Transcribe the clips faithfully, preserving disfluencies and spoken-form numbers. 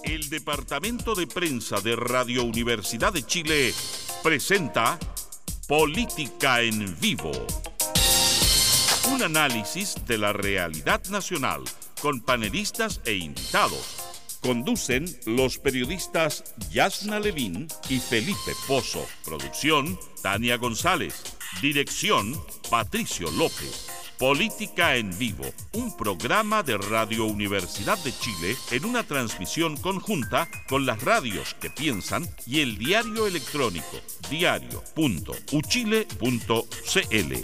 El Departamento de Prensa de Radio Universidad de Chile presenta Política en Vivo. Un análisis de la realidad nacional con panelistas e invitados. Conducen los periodistas Yasna Levín y Felipe Pozo. Producción, Tania González. Dirección, Patricio López. Política en Vivo, un programa de Radio Universidad de Chile en una transmisión conjunta con las radios que piensan y el diario electrónico diario punto u chile punto c l.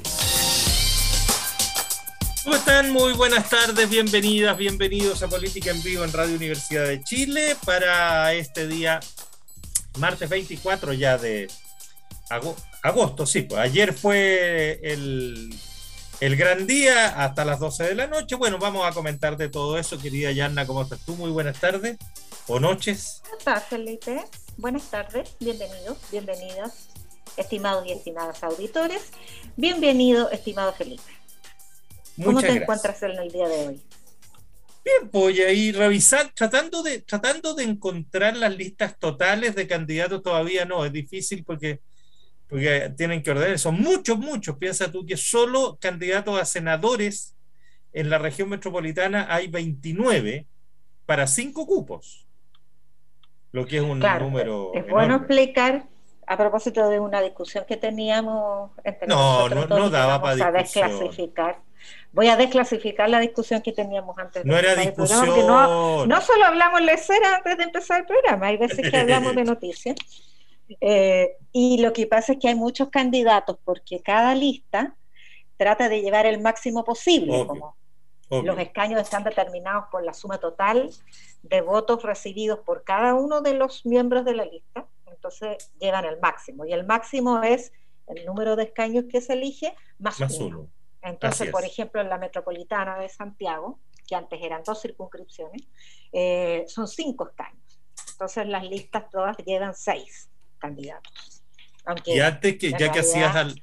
¿Cómo están? Muy buenas tardes, bienvenidas, bienvenidos a Política en Vivo en Radio Universidad de Chile para este día, martes veinticuatro ya de agosto, sí, pues ayer fue el... El gran día hasta las doce de la noche. Bueno, vamos a comentar de todo eso. Querida Yanna, ¿cómo estás tú? Muy buenas tardes o noches. ¿Cómo estás, Felipe? Buenas tardes, bienvenidos, bienvenidas, estimados y estimadas auditores. Bienvenido, estimado Felipe. ¿Cómo Muchas te gracias. encuentras en el día de hoy? Bien, pues ahí revisar, tratando de, tratando de encontrar las listas totales de candidatos. Todavía no, es difícil porque... porque tienen que ordenar, son muchos, muchos. Piensa tú que solo candidatos a senadores en la región metropolitana hay veintinueve para cinco cupos, lo que es un claro, número es enorme. bueno explicar, a propósito de una discusión que teníamos entre no, nosotros no, dos, no y que daba vamos para a discusión. desclasificar. Voy a desclasificar la discusión que teníamos antes de No era empezar el programa, discusión. porque no, no solo hablamos lecera antes de empezar el programa, hay veces que hablamos de noticias. Eh, y lo que pasa es que hay muchos candidatos porque cada lista trata de llevar el máximo posible, Obvio, como obvio. los escaños están determinados por la suma total de votos recibidos por cada uno de los miembros de la lista, entonces llevan el máximo, y el máximo es el número de escaños que se elige más, Más uno. uno. Entonces, por ejemplo, en la metropolitana de Santiago, que antes eran dos circunscripciones, eh, son cinco escaños, entonces las listas todas llevan seis candidatos. Aunque Y antes que, ya realidad, que hacías al,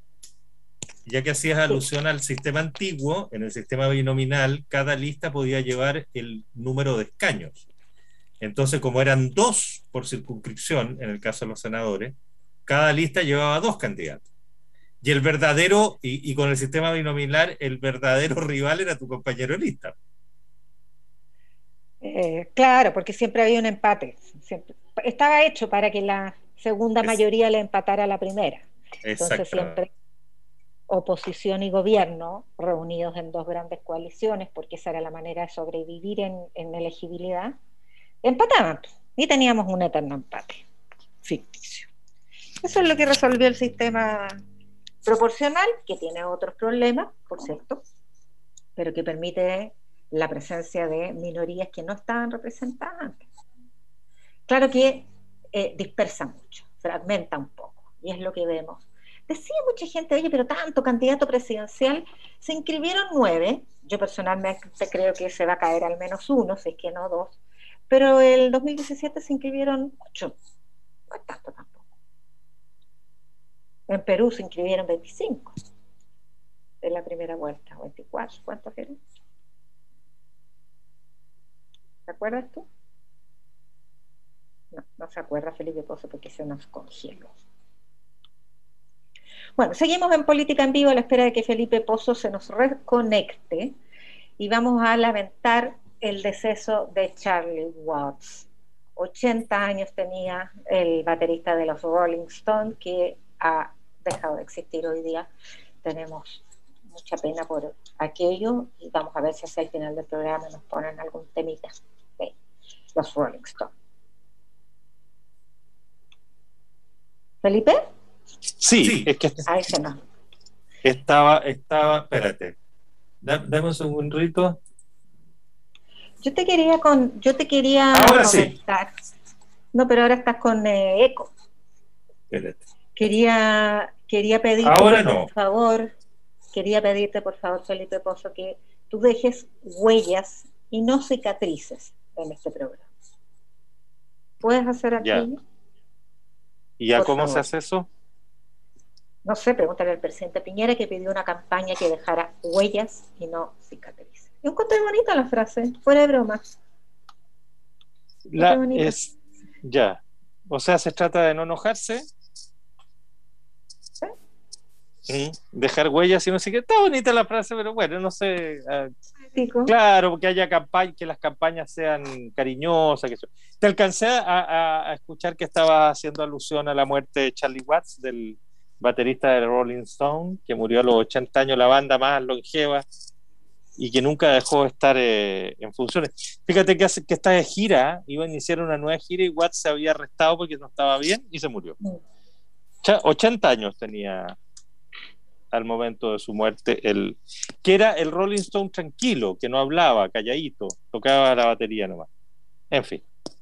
ya que hacías alusión sí. al sistema antiguo, en el sistema binominal, cada lista podía llevar el número de escaños. Entonces, como eran dos por circunscripción, en el caso de los senadores, cada lista llevaba dos candidatos. Y el verdadero, y, y con el sistema binominal, el verdadero rival era tu compañero de lista. Eh, claro, porque siempre había un empate. Siempre, estaba hecho para que la segunda es, mayoría le empatara a la primera. Entonces siempre oposición y gobierno reunidos en dos grandes coaliciones, porque esa era la manera de sobrevivir en, en elegibilidad, empataban y teníamos un eterno empate ficticio. Eso es lo que resolvió el sistema proporcional, que tiene otros problemas, por cierto, pero que permite la presencia de minorías que no estaban representadas antes. Claro que eh, dispersa mucho, fragmenta un poco, y es lo que vemos. Decía mucha gente, oye, pero tanto candidato presidencial, se inscribieron nueve, yo personalmente creo que se va a caer al menos uno, si es que no dos, pero el dos mil diecisiete se inscribieron ocho, no es tanto tampoco. En Perú se inscribieron veinticinco en la primera vuelta, veinticuatro, ¿cuántos eran? ¿Te acuerdas tú? No, no se acuerda Felipe Pozo porque se nos congeló. Bueno, seguimos en Política en Vivo a la espera de que Felipe Pozo se nos reconecte y vamos a lamentar el deceso de Charlie Watts. ochenta años tenía el baterista de los Rolling Stones, que ha dejado de existir hoy día. Tenemos mucha pena por aquello y vamos a ver si hacia el final del programa nos ponen algún temita de los Rolling Stones. ¿¿Felipe? Sí, sí, es que Ahí se nos... estaba, estaba, espérate, dame un segundito. Yo te quería con, yo te quería ahora comentar. Sí. No, pero ahora estás con eh, eco. Espérate. Quería, quería pedirte ahora por no. favor, quería pedirte por favor, Felipe Pozo, que tú dejes huellas y no cicatrices en este programa. ¿Puedes hacer aquello? ¿Y ya por cómo favor. se hace eso? No sé, pregúntale al presidente Piñera, que pidió una campaña que dejara huellas y no cicatrices. Yo encontré bonita la frase, fuera de broma. La, es, ya. O sea, se trata de no enojarse. ¿Sí? ¿Mm? Dejar huellas y no sé qué. Está bonita la frase, pero bueno, no sé. Uh, Pico. claro, que haya campaña, que las campañas sean cariñosas. Que... Te alcancé a, a, a escuchar que estaba haciendo alusión a la muerte de Charlie Watts, del baterista de Rolling Stone, que murió a los ochenta años, la banda más longeva y que nunca dejó de estar eh, en funciones. Fíjate que, hace, que esta gira, iba a iniciar una nueva gira y Watts se había arrestado porque no estaba bien y se murió. ochenta años tenía al momento de su muerte, el, que era el Rolling Stone tranquilo, que no hablaba, calladito, tocaba la batería nomás. En fin.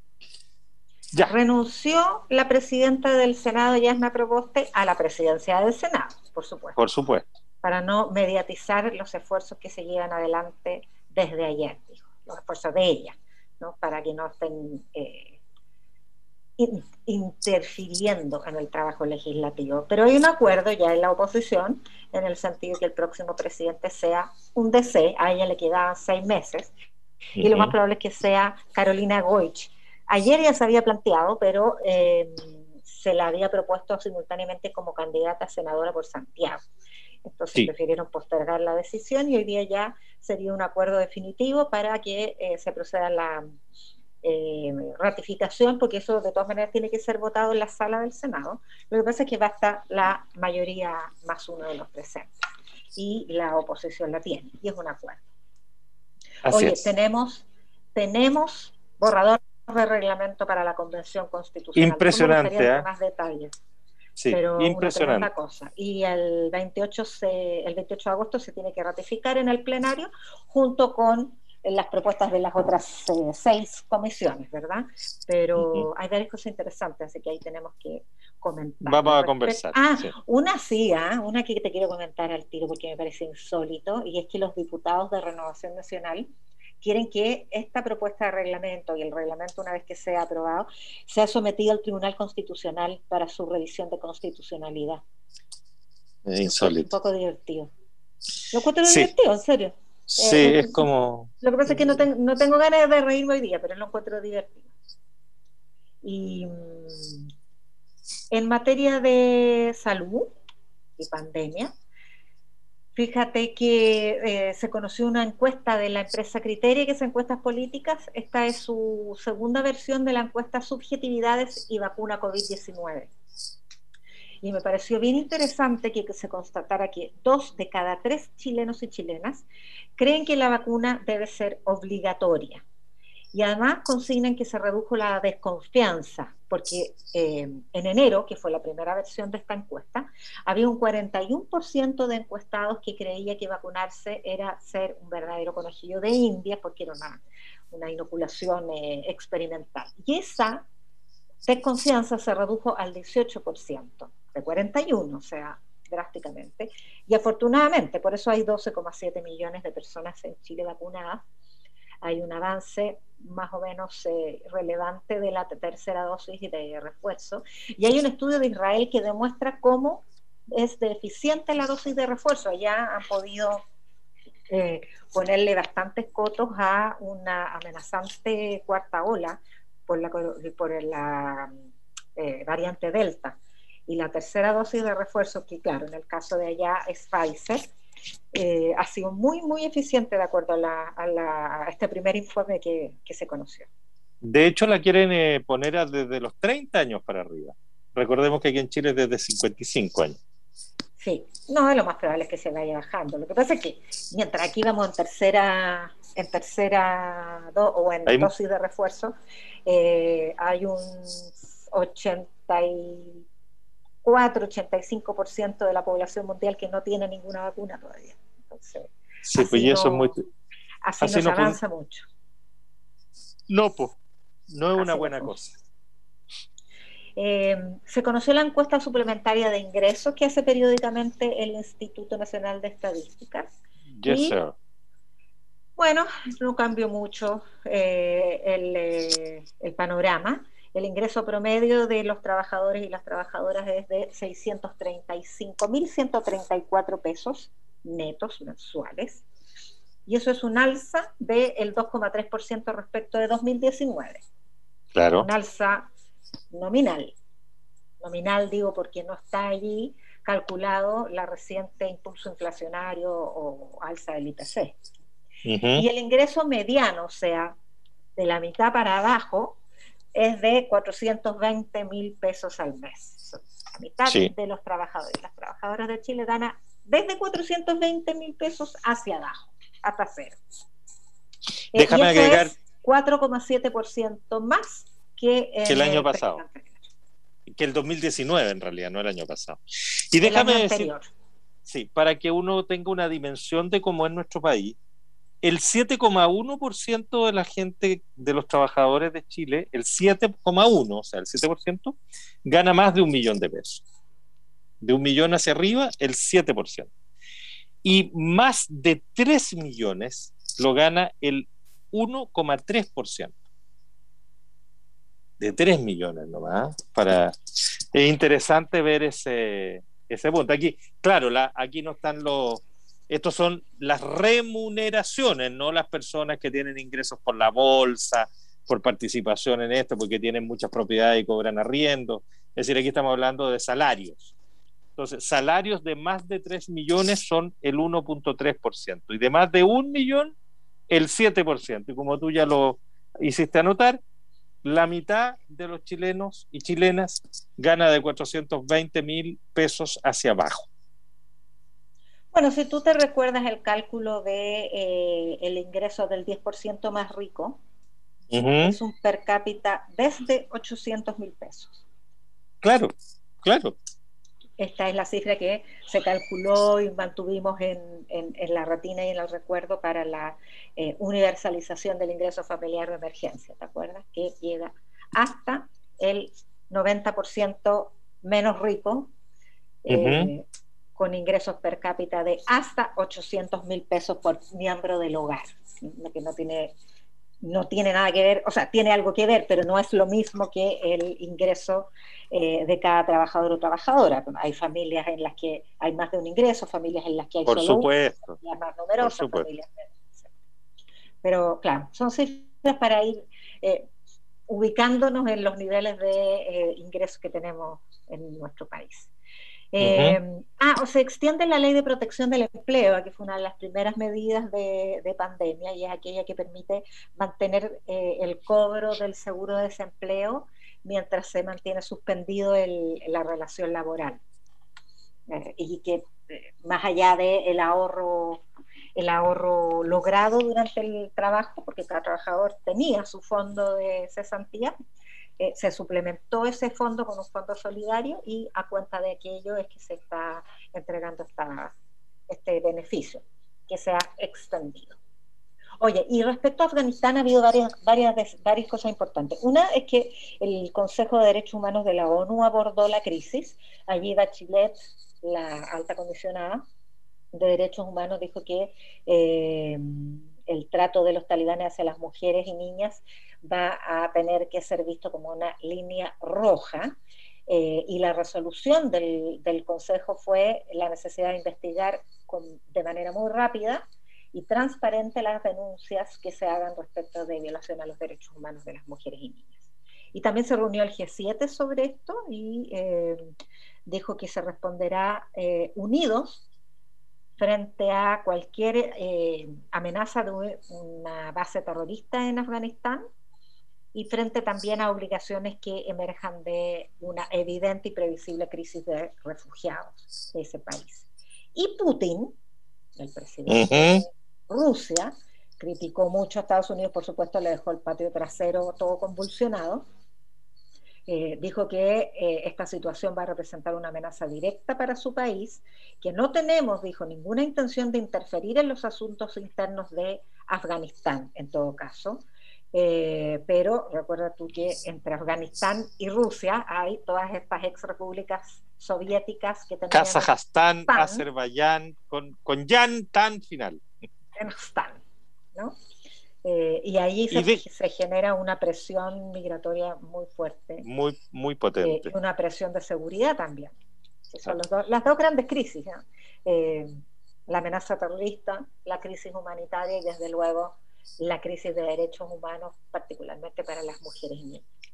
Ya. Renunció la presidenta del Senado, Yasna Proboste, a la presidencia del Senado, por supuesto. Por supuesto. Para no mediatizar los esfuerzos que se llevan adelante desde ayer, dijo, los esfuerzos de ella, ¿no? Para que no estén eh, in, interfiriendo en el trabajo legislativo. Pero hay un acuerdo ya en la oposición, en el sentido que el próximo presidente sea un D C, a ella le quedaban seis meses, uh-huh. Y lo más probable es que sea Carolina Goich. Ayer ya se había planteado, pero eh, se la había propuesto simultáneamente como candidata a senadora por Santiago. Entonces sí. Prefirieron postergar la decisión y hoy día ya sería un acuerdo definitivo para que eh, se proceda a la eh, ratificación, porque eso de todas maneras tiene que ser votado en la sala del Senado. Lo que pasa es que basta la mayoría más uno de los presentes y la oposición la tiene y es un acuerdo. Así Oye, es. tenemos tenemos borrador de reglamento para la Convención Constitucional. Impresionante, ¿eh? Más detalles. Sí, pero impresionante. Una cosa. Y el veintiocho, se, el veintiocho de agosto se tiene que ratificar en el plenario junto con las propuestas de las otras eh, seis comisiones, ¿verdad? Pero uh-huh. hay varias cosas interesantes, así que ahí tenemos que comentar. Vamos a conversar. Ah, sí. una sí, ¿eh? una que te quiero comentar al tiro porque me parece insólito, y es que los diputados de Renovación Nacional quieren que esta propuesta de reglamento y el reglamento, una vez que sea aprobado, sea sometido al Tribunal Constitucional para su revisión de constitucionalidad. Es insólito. Un poco divertido. Lo encuentro sí. divertido, en serio. Sí, eh, es como... Lo que pasa es que no, ten, no tengo ganas de reírme hoy día, pero lo encuentro divertido. Y en materia de salud y pandemia, fíjate que eh, se conoció una encuesta de la empresa Criteria, que es Encuestas Políticas. Esta es su segunda versión de la encuesta Subjetividades y Vacuna COVID diecinueve. Y me pareció bien interesante que, que se constatara que dos de cada tres chilenos y chilenas creen que la vacuna debe ser obligatoria. Y además consignan que se redujo la desconfianza, porque eh, en enero, que fue la primera versión de esta encuesta, había un cuarenta y uno por ciento de encuestados que creía que vacunarse era ser un verdadero conejillo de Indias, porque era una, una inoculación eh, experimental. Y esa desconfianza se redujo al dieciocho por ciento, de cuarenta y uno, o sea, drásticamente. Y afortunadamente, por eso hay doce coma siete millones de personas en Chile vacunadas. Hay un avance más o menos eh, relevante de la tercera dosis y de refuerzo. Y hay un estudio de Israel que demuestra cómo es deficiente la dosis de refuerzo. Allá han podido eh, ponerle bastantes cotos a una amenazante cuarta ola por la, por la eh, variante Delta. Y la tercera dosis de refuerzo, que claro, en el caso de allá es Pfizer, Eh, ha sido muy, muy eficiente de acuerdo a, la, a, la, a este primer informe que, que se conoció. De hecho, la quieren eh, poner a desde los treinta años para arriba. Recordemos que aquí en Chile es desde cincuenta y cinco años. Sí, no, lo más probable es que se vaya bajando. Lo que pasa es que mientras aquí vamos en tercera, en tercera do, o en ¿Hay? dosis de refuerzo, eh, hay un ochenta y cuatro, ochenta y cinco por ciento de la población mundial que no tiene ninguna vacuna todavía. Entonces, sí, pues y eso no, es muy... así, así no se no avanza puede... mucho. No, pues, no es así una buena no cosa. Eh, se conoció la encuesta suplementaria de ingresos que hace periódicamente el Instituto Nacional de Estadísticas. Yes, y, sir. Bueno, no cambió mucho eh, el, eh, el panorama. El ingreso promedio de los trabajadores y las trabajadoras es de seiscientos treinta y cinco mil ciento treinta y cuatro pesos netos mensuales. Y eso es un alza del dos coma tres por ciento respecto de dos mil diecinueve. Claro. Un alza nominal. Nominal digo porque no está allí calculado la reciente impulso inflacionario o alza del I P C. Uh-huh. Y el ingreso mediano, o sea, de la mitad para abajo, es de cuatrocientos veinte mil pesos al mes. La mitad sí. de los trabajadores. Las trabajadoras de Chile ganan desde cuatrocientos veinte mil pesos hacia abajo, hasta cero. Déjame eh, y eso agregar. Es cuatro coma siete por ciento más que, en que el año el pasado. Que el dos mil diecinueve, en realidad, no el año pasado. Y el déjame año decir. Anterior. Sí, para que uno tenga una dimensión de cómo es nuestro país. El siete coma uno por ciento de la gente, de los trabajadores de Chile, el siete coma uno por ciento, o sea, el siete por ciento, gana más de un millón de pesos. De un millón hacia arriba, el siete por ciento. Y más de tres millones lo gana el uno coma tres por ciento. De tres millones nomás. Para... Es interesante ver ese, ese punto. Aquí, claro, la, aquí no están los... Estos son las remuneraciones, no las personas que tienen ingresos por la bolsa, por participación en esto, porque tienen muchas propiedades y cobran arriendo. Es decir, aquí estamos hablando de salarios. Entonces, salarios de más de tres millones son el uno punto tres por ciento y de más de un millón, el siete por ciento. Y como tú ya lo hiciste anotar, la mitad de los chilenos y chilenas gana de cuatrocientos veinte mil pesos hacia abajo. Bueno, si tú te recuerdas el cálculo de eh, el ingreso del diez por ciento más rico, uh-huh. es un per cápita desde ochocientos mil pesos. Claro, claro. Esta es la cifra que se calculó y mantuvimos en, en, en la retina y en el recuerdo para la eh, universalización del ingreso familiar de emergencia, ¿te acuerdas? Que llega hasta el noventa por ciento menos rico, eh, uh-huh. con ingresos per cápita de hasta ochocientos mil pesos por miembro del hogar, que no tiene, no tiene nada que ver, o sea, tiene algo que ver, pero no es lo mismo que el ingreso eh, de cada trabajador o trabajadora. Hay familias en las que hay más de un ingreso, familias en las que hay por solo supuesto. uno, familias más numerosas, familias menos. Pero claro, son cifras para ir eh, ubicándonos en los niveles de eh, ingresos que tenemos en nuestro país. Eh, uh-huh. Ah, o se extiende la ley de protección del empleo, que fue una de las primeras medidas de, de pandemia, y es aquella que permite mantener eh, el cobro del seguro de desempleo mientras se mantiene suspendido el, la relación laboral. Eh, y que eh, más allá del ahorro, el ahorro logrado durante el trabajo, porque cada trabajador tenía su fondo de cesantía, Eh, se suplementó ese fondo con un fondo solidario y a cuenta de aquello es que se está entregando esta, este beneficio que se ha extendido. Oye, y respecto a Afganistán ha habido varias, varias, varias cosas importantes. Una es que el Consejo de Derechos Humanos de la ONU abordó la crisis. Allí Bachelet, la alta comisionada de Derechos Humanos, dijo que eh, el trato de los talibanes hacia las mujeres y niñas va a tener que ser visto como una línea roja, eh, y la resolución del, del Consejo fue la necesidad de investigar con, de manera muy rápida y transparente las denuncias que se hagan respecto de violación a los derechos humanos de las mujeres y niñas. Y también se reunió el G siete sobre esto y eh, dijo que se responderá eh, unidos frente a cualquier eh, amenaza de una base terrorista en Afganistán y frente también a obligaciones que emerjan de una evidente y previsible crisis de refugiados de ese país. Y Putin, el presidente uh-huh. de Rusia, criticó mucho a Estados Unidos, por supuesto le dejó el patio trasero todo convulsionado. Eh, dijo que eh, esta situación va a representar una amenaza directa para su país, que no tenemos, dijo, ninguna intención de interferir en los asuntos internos de Afganistán, en todo caso, eh, pero recuerda tú que entre Afganistán y Rusia hay todas estas ex repúblicas soviéticas que tenían... Kazajstán, Azerbaiyán, con, con Yan tan final. Kazajstán, ¿no? Eh, y allí se, y de, se genera una presión migratoria muy fuerte. Muy, muy potente. Eh, y una presión de seguridad también. Que son los do, las dos grandes crisis, ¿no? eh, la amenaza terrorista, la crisis humanitaria y desde luego la crisis de derechos humanos, particularmente para las mujeres y niñas.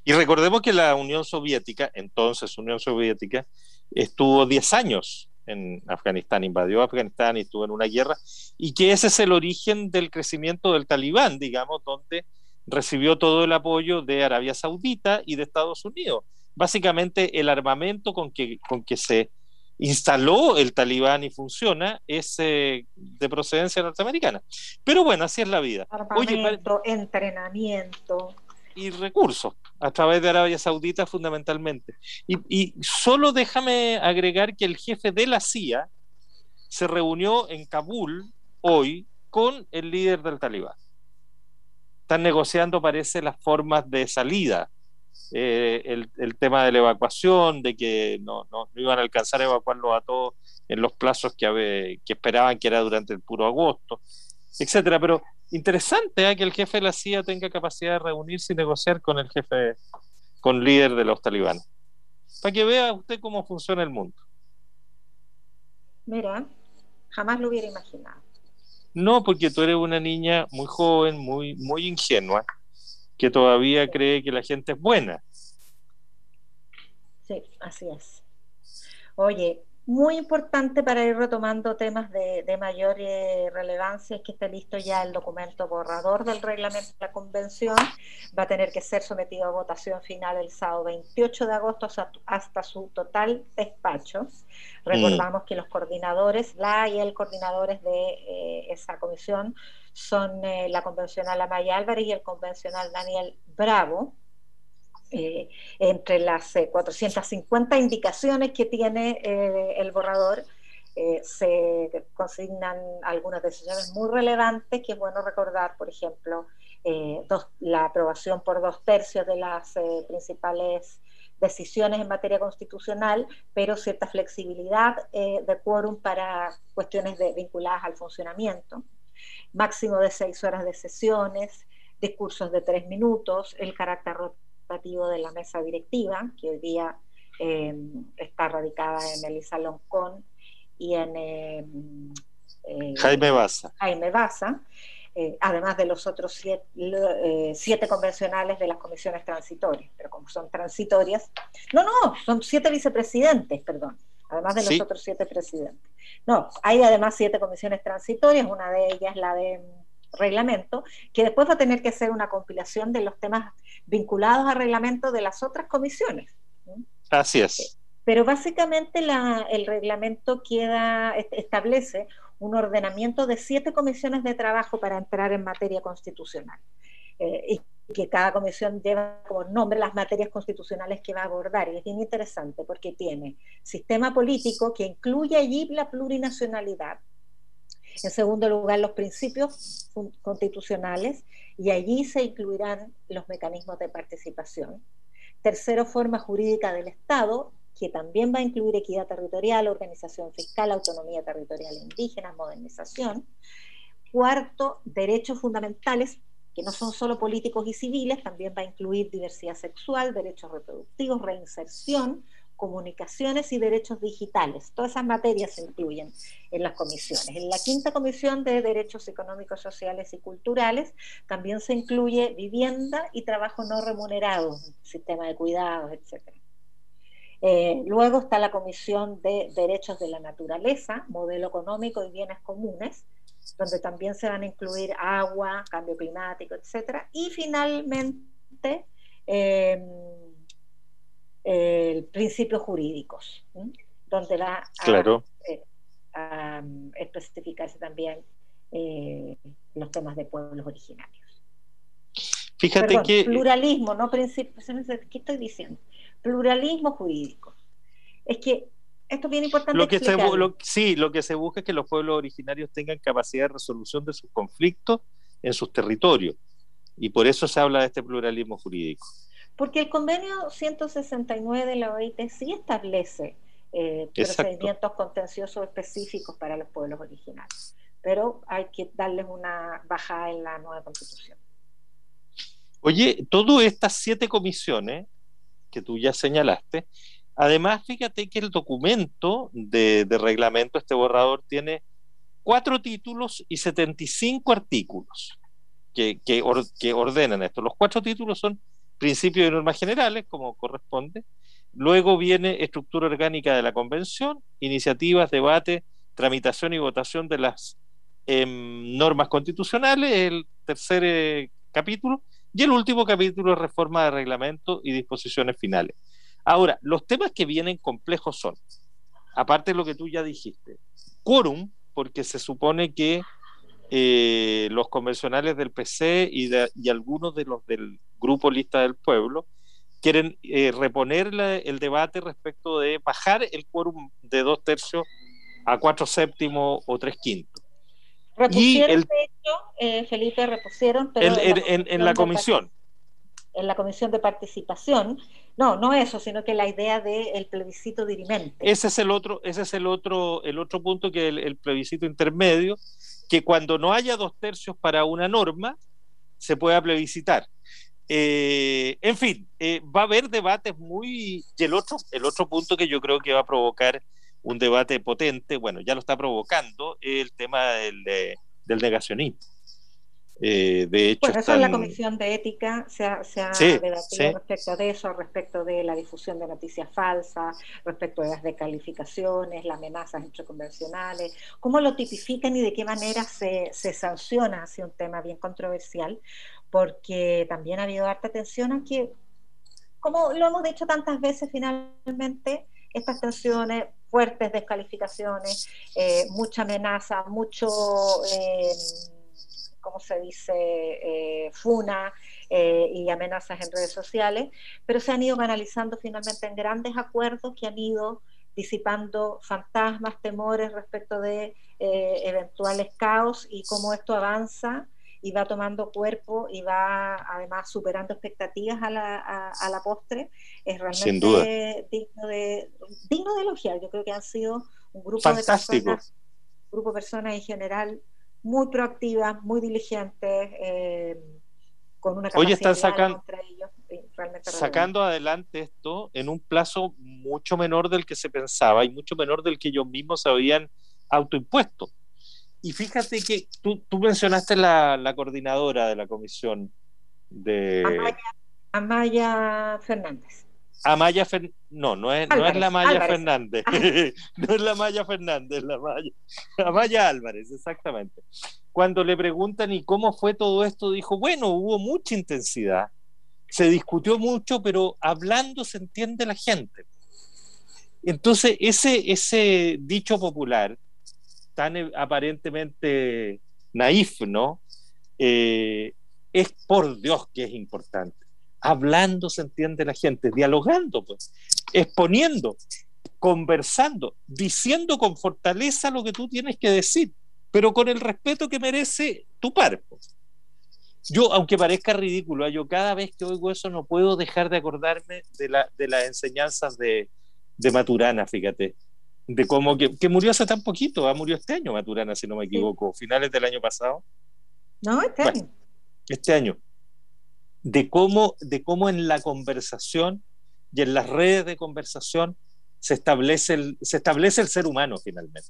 Y recordemos que la Unión Soviética, entonces Unión Soviética, estuvo diez años en Afganistán, invadió Afganistán y estuvo en una guerra, y que ese es el origen del crecimiento del Talibán, digamos, donde recibió todo el apoyo de Arabia Saudita y de Estados Unidos. Básicamente el armamento con que, con que se instaló el Talibán y funciona es eh, de procedencia norteamericana. Pero bueno, así es la vida. Armamento, Oye, entrenamiento. Y recursos, a través de Arabia Saudita fundamentalmente. Y, y solo déjame agregar que el jefe de la C I A se reunió en Kabul hoy con el líder del Talibán. Están negociando, parece, las formas de salida. Eh, el, el tema de la evacuación, de que no, no, no iban a alcanzar a evacuarlos a todos en los plazos que, habe, que esperaban, que era durante el puro agosto, etcétera. Pero interesante ¿eh? que el jefe de la C I A tenga capacidad de reunirse y negociar con el jefe, con el líder de los talibanes, para que vea usted cómo funciona el mundo. Mira, jamás lo hubiera imaginado. No, porque tú eres una niña muy joven, muy, muy ingenua, que todavía sí. cree que la gente es buena. Sí, así es. Oye, muy importante para ir retomando temas de, de mayor eh, relevancia es que esté listo ya el documento borrador del reglamento de la convención. Va a tener que ser sometido a votación final el sábado veintiocho de agosto hasta, hasta su total despacho. Recordamos mm. que los coordinadores, la y el coordinadores de eh, esa comisión son eh, la convencional Amaya Álvarez y el convencional Daniel Bravo. Eh, entre las eh, cuatrocientas cincuenta indicaciones que tiene eh, el borrador, eh, se consignan algunas decisiones muy relevantes que es bueno recordar, por ejemplo, eh, dos, la aprobación por dos tercios de las eh, principales decisiones en materia constitucional, pero cierta flexibilidad eh, de quórum para cuestiones de, vinculadas al funcionamiento, máximo de seis horas de sesiones, discursos de tres minutos, el carácter de la mesa directiva, que hoy día eh, está radicada en Elisa Loncón y en eh, eh, Jaime Baza. Jaime Baza, eh, además de los otros siete, eh, siete convencionales de las comisiones transitorias, pero como son transitorias, no, no, son siete vicepresidentes, perdón, además de los ¿Sí? otros siete presidentes. No, hay además siete comisiones transitorias, una de ellas la de reglamento, que después va a tener que hacer una compilación de los temas vinculados al reglamento de las otras comisiones. Así es. Pero básicamente la, el reglamento queda, establece un ordenamiento de siete comisiones de trabajo para entrar en materia constitucional. Eh, y que cada comisión lleva como nombre las materias constitucionales que va a abordar. Y es bien interesante porque tiene sistema político que incluye allí la plurinacionalidad. En segundo lugar, los principios constitucionales, y allí se incluirán los mecanismos de participación. Tercero, forma jurídica del Estado, que también va a incluir equidad territorial, organización fiscal, autonomía territorial indígena, modernización. Cuarto, derechos fundamentales, que no son solo políticos y civiles, también va a incluir diversidad sexual, derechos reproductivos, reinserción, comunicaciones y derechos digitales. Todas esas materias se incluyen en las comisiones. En la quinta comisión de derechos económicos, sociales y culturales también se incluye vivienda y trabajo no remunerado, sistema de cuidados, etcétera. Eh, luego está la comisión de derechos de la naturaleza, modelo económico y bienes comunes, donde también se van a incluir agua, cambio climático, etcétera. Y finalmente eh, Eh, principios jurídicos, ¿sí? Donde va a, claro. eh, a especificarse también eh, los temas de pueblos originarios. Fíjate Perdón, que... pluralismo, no principios, ¿qué estoy diciendo? Pluralismo jurídico. Es que esto es bien importante lo que se, explicarlo. lo, Sí, lo que se busca es que los pueblos originarios tengan capacidad de resolución de sus conflictos en sus territorios, y por eso se habla de este pluralismo jurídico. Porque el convenio ciento sesenta y nueve de la O I T sí establece eh, procedimientos contenciosos específicos para los pueblos originarios, pero hay que darles una bajada en la nueva Constitución. Oye, todas estas siete comisiones que tú ya señalaste, además fíjate que el documento de, de reglamento, este borrador, tiene cuatro títulos y setenta y cinco artículos que, que, or, que ordenan esto. Los cuatro títulos son principios y normas generales, como corresponde. Luego viene estructura orgánica de la convención, iniciativas, debate, tramitación y votación de las eh, normas constitucionales, el tercer eh, capítulo, y el último capítulo es reforma de reglamento y disposiciones finales. Ahora, los temas que vienen complejos son, aparte de lo que tú ya dijiste, quórum, porque se supone que eh, los convencionales del P C y, de, y algunos de los del grupo Lista del Pueblo quieren eh, reponer la, el debate respecto de bajar el quórum de dos tercios a cuatro séptimos o tres quintos. Repusieron, y el, de hecho, eh, Felipe, repusieron, pero el, en, en, en la comisión. En la comisión de participación, no, no eso, sino que la idea del plebiscito dirimente. Ese es el otro, ese es el otro, el otro punto, que el, el plebiscito intermedio, que cuando no haya dos tercios para una norma, se pueda plebiscitar. Eh, en fin, eh, va a haber debates muy... Y el otro, el otro punto que yo creo que va a provocar un debate potente, bueno, ya lo está provocando, es el tema del, de, del negacionismo. Eh, de hecho, bueno, eso están... en la Comisión de Ética se ha, se ha sí, debatido sí. respecto de eso, respecto de la difusión de noticias falsas, respecto de las descalificaciones, las amenazas entre convencionales, cómo lo tipifican y de qué manera se, se sanciona, ha sido un tema bien controversial, porque también ha habido harta tensión a que, como lo hemos dicho tantas veces, finalmente estas tensiones, fuertes descalificaciones, eh, mucha amenaza, mucho... Eh, ¿cómo se dice? Eh, funa eh, y amenazas en redes sociales, pero se han ido canalizando finalmente en grandes acuerdos que han ido disipando fantasmas, temores respecto de eh, eventuales caos, y cómo esto avanza y va tomando cuerpo y va además superando expectativas a la, a, a la postre, es realmente digno de, digno de elogiar. Yo creo que han sido un grupo Fantástico. de personas, grupo de personas en general muy proactivas, muy diligentes, eh, con una capacidad Oye, están de sacan, contra ellos, realmente sacando relevante. Adelante esto en un plazo mucho menor del que se pensaba y mucho menor del que ellos mismos se habían autoimpuesto. Y fíjate que tú, tú mencionaste la, la coordinadora de la comisión de... Amaya, Amaya Fernández. Amaya Fer... no, no es, Álvarez, no es la Amaya Álvarez. Fernández, no es la Amaya Fernández, la Amaya, Amaya Álvarez, exactamente. Cuando le preguntan ¿y cómo fue todo esto? Dijo, bueno, hubo mucha intensidad, se discutió mucho, pero hablando se entiende la gente. Entonces, ese, ese dicho popular, tan aparentemente naif, ¿no? Eh, es por Dios que es importante. Hablando se entiende la gente, dialogando, pues, exponiendo, conversando, diciendo con fortaleza lo que tú tienes que decir, pero con el respeto que merece tu par. Pues. Yo, aunque parezca ridículo, yo cada vez que oigo eso no puedo dejar de acordarme de, la, de las enseñanzas de, de Maturana, fíjate, de cómo que, que murió hace tan poquito, ¿eh? Murió este año Maturana, si no me equivoco, sí. Finales del año pasado. No, este bueno, año. Este año. De cómo, de cómo en la conversación y en las redes de conversación se establece el, se establece el ser humano finalmente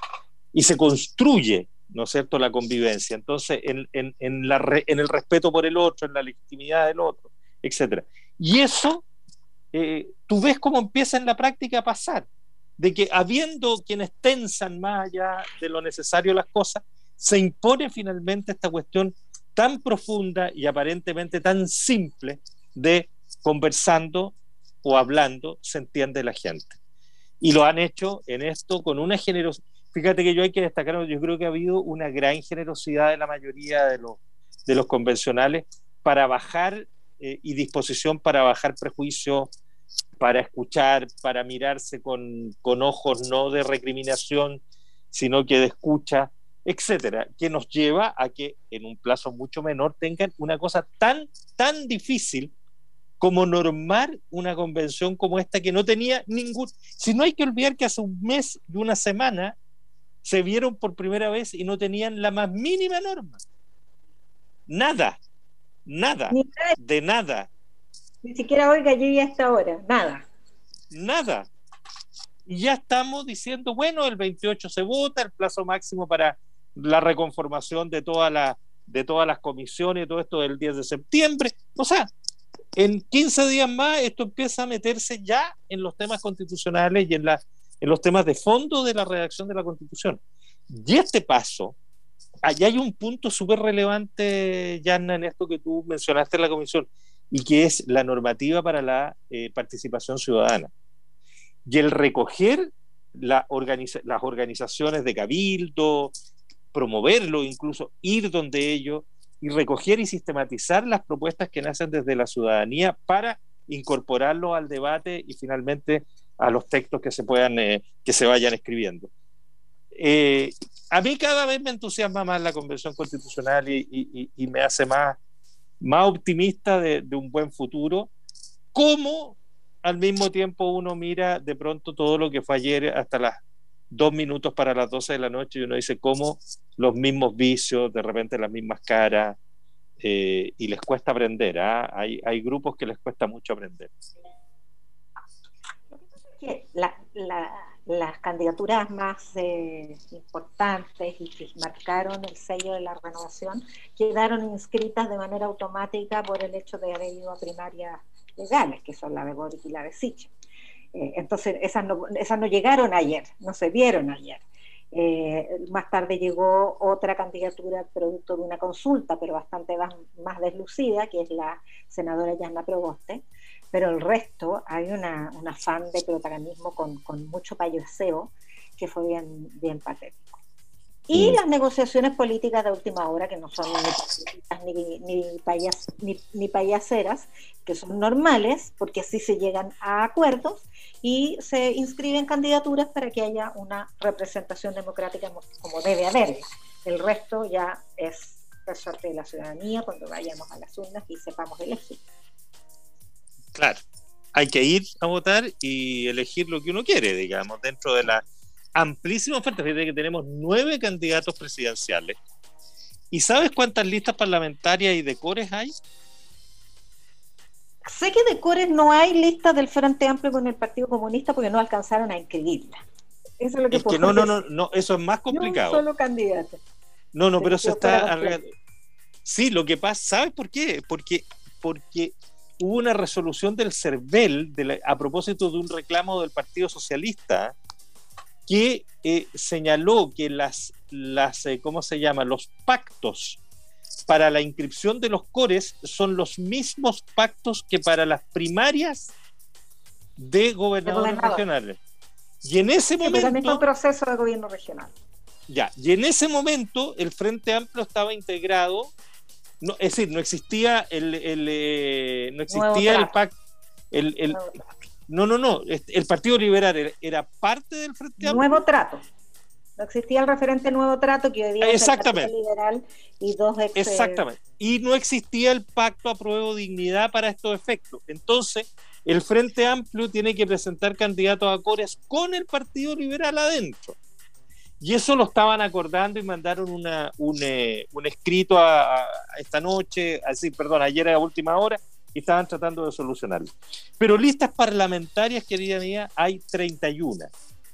y se construye, ¿no es cierto?, la convivencia. Entonces, en, en, en, la re, en el respeto por el otro, en la legitimidad del otro, etcétera. Y eso, eh, tú ves cómo empieza en la práctica a pasar, de que habiendo quienes tensan más allá de lo necesario las cosas, se impone finalmente esta cuestión tan profunda y aparentemente tan simple de conversando o hablando se entiende la gente. Y lo han hecho en esto con una generosidad. Fíjate que yo hay que destacar, yo creo que ha habido una gran generosidad de la mayoría de los, de los convencionales para bajar eh, y disposición para bajar prejuicios, para escuchar, para mirarse con, con ojos no de recriminación, sino que de escucha, etcétera, que nos lleva a que en un plazo mucho menor tengan una cosa tan, tan difícil como normar una convención como esta que no tenía ningún... Si no hay que olvidar que hace un mes y una semana se vieron por primera vez y no tenían la más mínima norma. Nada, nada, de nada. Ni siquiera hoy Gallí hasta ahora, nada. Nada. Y ya estamos diciendo, bueno, el veintiocho se vota, el plazo máximo para la reconformación de, toda la, de todas las comisiones y todo esto del diez de septiembre. O sea, en quince días más esto empieza a meterse ya en los temas constitucionales y en, la, en los temas de fondo de la redacción de la Constitución. Y este paso, allá hay un punto súper relevante, Yanna, en esto que tú mencionaste en la comisión, y que es la normativa para la eh, participación ciudadana. Y el recoger la organiza las organizaciones de cabildo, promoverlo, incluso ir donde ellos, y recoger y sistematizar las propuestas que nacen desde la ciudadanía para incorporarlo al debate y finalmente a los textos que se puedan, eh, que se vayan escribiendo. Eh, a mí cada vez me entusiasma más la Convención Constitucional y, y, y me hace más, más optimista de, de un buen futuro, como al mismo tiempo uno mira de pronto todo lo que fue ayer hasta las dos minutos para las doce de la noche y uno dice cómo los mismos vicios, de repente las mismas caras, eh, y les cuesta aprender, ¿eh? hay, hay grupos que les cuesta mucho aprender. La, la, las candidaturas más eh, importantes y que marcaron el sello de la renovación quedaron inscritas de manera automática por el hecho de haber ido a primarias legales, que son la de Boric y la de Sichel. Eh, entonces esas no, esas no llegaron ayer, no se vieron ayer. Eh, más tarde llegó otra candidatura producto de una consulta, pero bastante más, más deslucida, que es la senadora Yanna Proboste, pero el resto hay una, un afán de protagonismo con, con mucho payaseo que fue bien, bien patético. Y mm. las negociaciones políticas de última hora, que no son ni, ni, ni, payas, ni, ni payaseras, que son normales, porque así se llegan a acuerdos y se inscriben candidaturas para que haya una representación democrática como debe haberla. El resto ya es resorte de la ciudadanía cuando vayamos a las urnas y sepamos elegir. Claro, hay que ir a votar y elegir lo que uno quiere, digamos, dentro de la amplísima oferta. Fíjate que tenemos nueve candidatos presidenciales. ¿Y sabes cuántas listas parlamentarias y de cores hay? Sé que de cores no hay listas del Frente Amplio con el Partido Comunista porque no alcanzaron a inscribirla. Eso es lo que, es que no, no, no, no, eso es más complicado. No un solo candidato. No, no, pero se está arreglando. Sí, lo que pasa, ¿sabes por qué? Porque, porque hubo una resolución del CERVEL de la, a propósito de un reclamo del Partido Socialista que eh, señaló que las, las eh, ¿cómo se llama? Los pactos para la inscripción de los cores son los mismos pactos que para las primarias de gobernadores de regionales. Y en ese sí, momento... el mismo proceso de gobierno regional. Ya, y en ese momento el Frente Amplio estaba integrado, no, es decir, no existía el, el eh, no existía el pacto, el, el, no, no, no, el Partido Liberal era, era parte del Frente Amplio. Nuevo trato. No existía el referente Nuevo Trato que hoy día es el Partido Liberal y dos ex... Exactamente. Y no existía el pacto Apruebo Dignidad para estos efectos. Entonces, el Frente Amplio tiene que presentar candidatos a cores con el Partido Liberal adentro. Y eso lo estaban acordando y mandaron una, un, eh, un escrito a, a esta noche, así, perdón, ayer a última hora, y estaban tratando de solucionarlo. Pero listas parlamentarias, querida mía, hay treinta y una.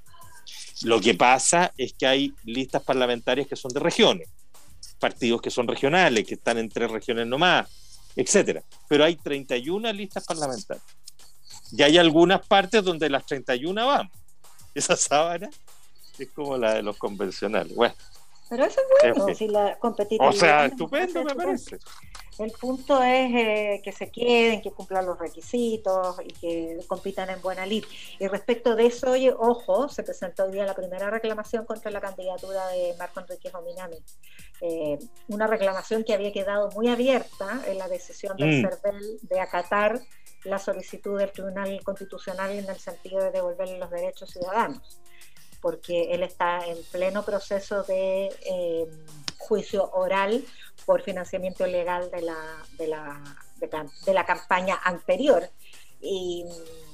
Lo que pasa es que hay listas parlamentarias que son de regiones, partidos que son regionales, que están en tres regiones nomás, etcétera. Pero hay treinta y una listas parlamentarias. Y hay algunas partes donde las treinta y una van. Esa sábana es como la de los convencionales. Bueno, pero eso es bueno, si la competitividad... O sea, estupendo me parece. El punto es eh, que se queden, que cumplan los requisitos y que compitan en buena lid. Y respecto de eso, oye, ojo, se presentó hoy día la primera reclamación contra la candidatura de Marco Enríquez Ominami. Eh, una reclamación que había quedado muy abierta en la decisión del mm. CERVEL de acatar la solicitud del Tribunal Constitucional en el sentido de devolverle los derechos ciudadanos, porque él está en pleno proceso de eh, juicio oral por financiamiento ilegal de la, de la, de, de la campaña anterior, y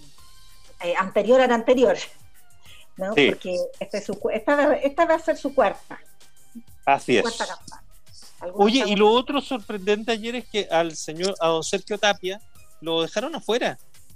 eh, anterior a la anterior, ¿no? Sí. Porque este es su, esta, esta va a ser su cuarta. Así es. Cuarta campaña. Oye, y lo otro sorprendente ayer es que al señor, a don Sergio Tapia, lo dejaron afuera.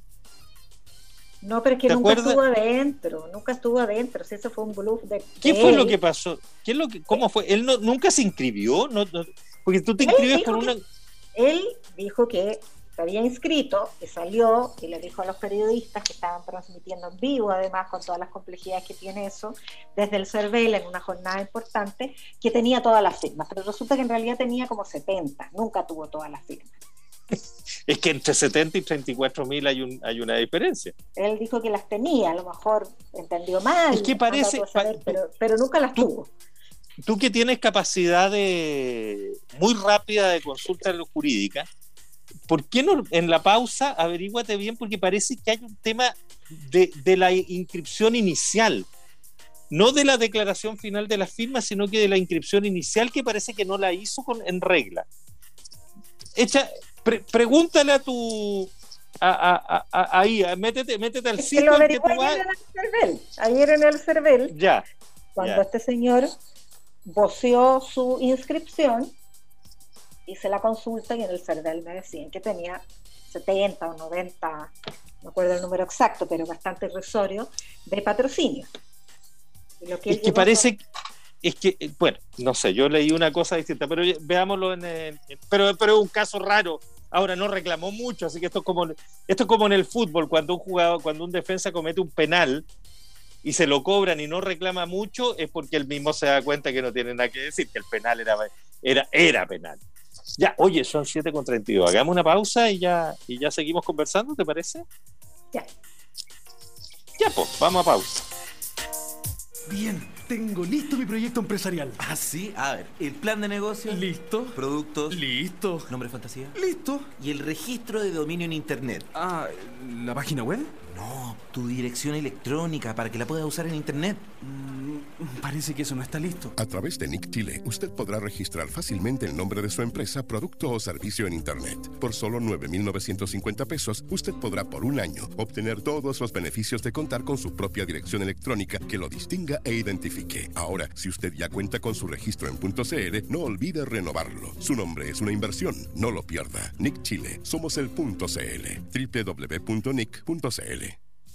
No, pero es que nunca acuerdas? estuvo adentro, nunca estuvo adentro, si eso fue un bluff de... ¿Qué de fue él? Lo que pasó? ¿Qué es lo que, ¿Cómo fue? ¿Él no, nunca se inscribió? No, no, porque tú te inscribes por una... Que, él dijo que se había inscrito, y salió y le dijo a los periodistas que estaban transmitiendo en vivo, además con todas las complejidades que tiene eso, desde el CERVEL en una jornada importante, que tenía todas las firmas, pero resulta que en realidad tenía como setenta, nunca tuvo todas las firmas. Es que entre setenta y treinta y cuatro mil hay, un, hay una diferencia. Él dijo que las tenía, a lo mejor entendió mal, es que parece, saber, pero, pero nunca las tú, tuvo. Tú que tienes capacidad de muy rápida de consulta jurídica, ¿por qué no en la pausa averíguate bien? Porque parece que hay un tema de, de la inscripción inicial, no de la declaración final de las firmas, sino que de la inscripción inicial, que parece que no la hizo con, en regla. Echa, pre, pregúntale a tu a, a, a, a, ahí, métete, métete al es sitio que lo en que tú averigué vas. ayer en el CERVEL, ayer en el CERVEL, ya, cuando ya. este señor voceó su inscripción, hice la consulta y en el CERVEL me decían que tenía setenta o noventa, no me acuerdo el número exacto, pero bastante irrisorio, de patrocinio. Y lo que es que parece son... es que, bueno, no sé, yo leí una cosa distinta, pero veámoslo en el, pero, pero es un caso raro. Ahora no reclamó mucho, así que esto es como esto es como en el fútbol, cuando un jugador, cuando un defensa comete un penal y se lo cobran y no reclama mucho, es porque él mismo se da cuenta que no tiene nada que decir, que el penal era era, era penal. Ya, oye, son siete con treinta y dos. Hagamos una pausa y ya, y ya seguimos conversando, ¿te parece? Ya. Ya, pues, vamos a pausa. Bien, tengo listo mi proyecto empresarial. ¿Ah, sí? A ver, el plan de negocio. Listo. Productos. Listo. Nombre fantasía. Listo. Y el registro de dominio en internet. Ah, ¿la página web? No, tu dirección electrónica para que la puedas usar en internet. Mm, parece que eso no está listo. A través de Nick Chile, usted podrá registrar fácilmente el nombre de su empresa, producto o servicio en internet. Por solo nueve mil novecientos cincuenta pesos, usted podrá por un año obtener todos los beneficios de contar con su propia dirección electrónica que lo distinga e identifique. Ahora, si usted ya cuenta con su registro en .cl, no olvide renovarlo. Su nombre es una inversión, no lo pierda. Nick Chile, somos el .cl. doble u doble u doble u punto nick punto c l.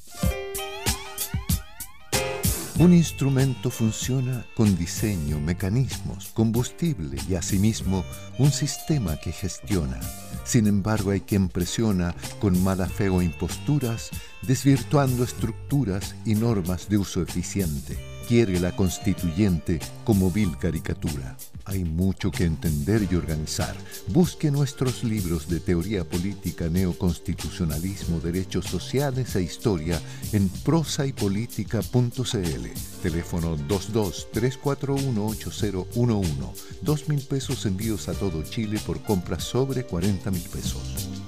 Un instrumento funciona con diseño, mecanismos, combustible y asimismo un sistema que gestiona. Sin embargo, hay quien presiona con mala fe o imposturas, desvirtuando estructuras y normas de uso eficiente. Quiere la constituyente como vil caricatura. Hay mucho que entender y organizar. Busque nuestros libros de teoría política, neoconstitucionalismo, derechos sociales e historia en prosa y política punto c l. Teléfono dos dos tres cuatro uno ocho cero uno uno. Dos mil pesos envíos a todo Chile por compras sobre cuarenta mil pesos.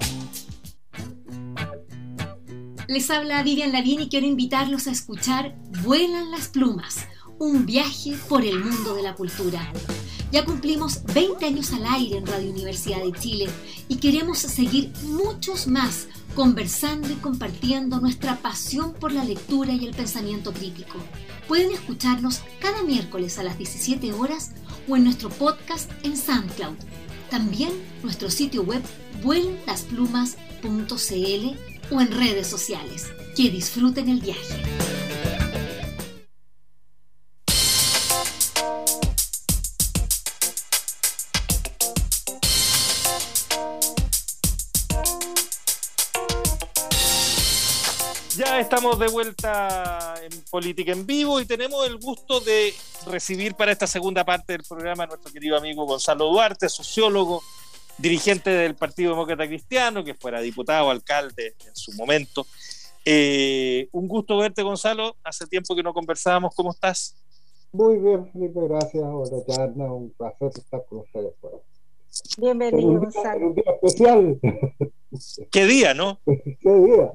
Les habla Vivian Lavín y quiero invitarlos a escuchar Vuelan las plumas, un viaje por el mundo de la cultura. Ya cumplimos veinte años al aire en Radio Universidad de Chile y queremos seguir muchos más conversando y compartiendo nuestra pasión por la lectura y el pensamiento crítico. Pueden escucharnos cada miércoles a las diecisiete horas o en nuestro podcast en SoundCloud. También nuestro sitio web vuelan las plumas punto c l o en redes sociales. Que disfruten el viaje. Ya estamos de vuelta en Política en Vivo y tenemos el gusto de recibir para esta segunda parte del programa a nuestro querido amigo Gonzalo Duarte, sociólogo, dirigente del Partido Demócrata Cristiano, que fuera diputado, alcalde en su momento. Eh, un gusto verte, Gonzalo. Hace tiempo que no conversábamos. ¿Cómo estás? Muy bien, Felipe, gracias. Hola, Yarna, un placer estar con ustedes. Bienvenido, un día, Gonzalo. Un día especial. ¿Qué día, no? ¿Qué día?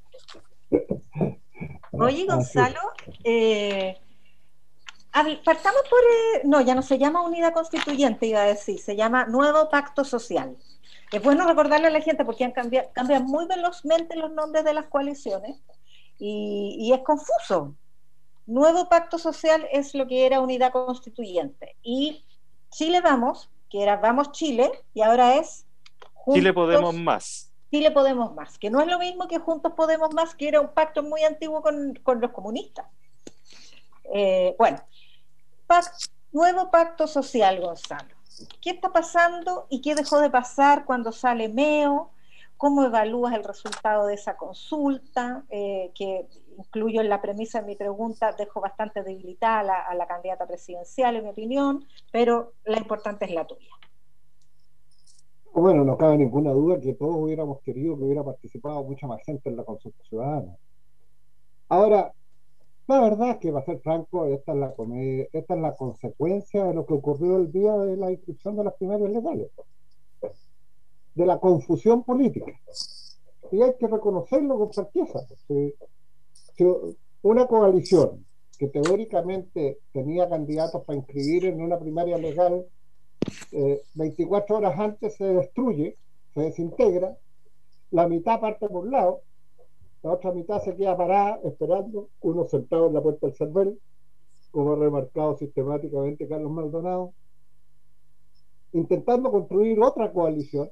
Oye, Gonzalo, eh, partamos por... Eh, no, ya no se llama Unidad Constituyente, iba a decir, se llama Nuevo Pacto Social. Es bueno recordarle a la gente porque han cambiado, cambian muy velozmente los nombres de las coaliciones y, y es confuso. Nuevo Pacto Social es lo que era Unidad Constituyente. Y Chile Vamos, que era Vamos Chile, y ahora es Juntos, Chile Podemos Más. Chile Podemos Más, que no es lo mismo que Juntos Podemos Más, que era un pacto muy antiguo con, con los comunistas. Eh, bueno, pact, nuevo pacto social, Gonzalo. ¿Qué está pasando y qué dejó de pasar cuando sale Meo? cómo evalúas el resultado de esa consulta, eh, que incluyo en la premisa de mi pregunta, dejo bastante debilitada a la, a la candidata presidencial, en mi opinión, pero la importante es la tuya. Bueno, no cabe ninguna duda que todos hubiéramos querido que hubiera participado mucha más gente en la consulta ciudadana. Ahora, la verdad es que, para ser franco, esta es la comedia, esta es la consecuencia de lo que ocurrió el día de la inscripción de las primarias legales, de la confusión política. Y hay que reconocerlo con certeza. Si, si una coalición que teóricamente tenía candidatos para inscribir en una primaria legal, eh, veinticuatro horas antes se destruye, se desintegra, la mitad parte por un lado, la otra mitad se queda parada esperando, uno sentado en la puerta del CERVEL, como ha remarcado sistemáticamente Carlos Maldonado, intentando construir otra coalición,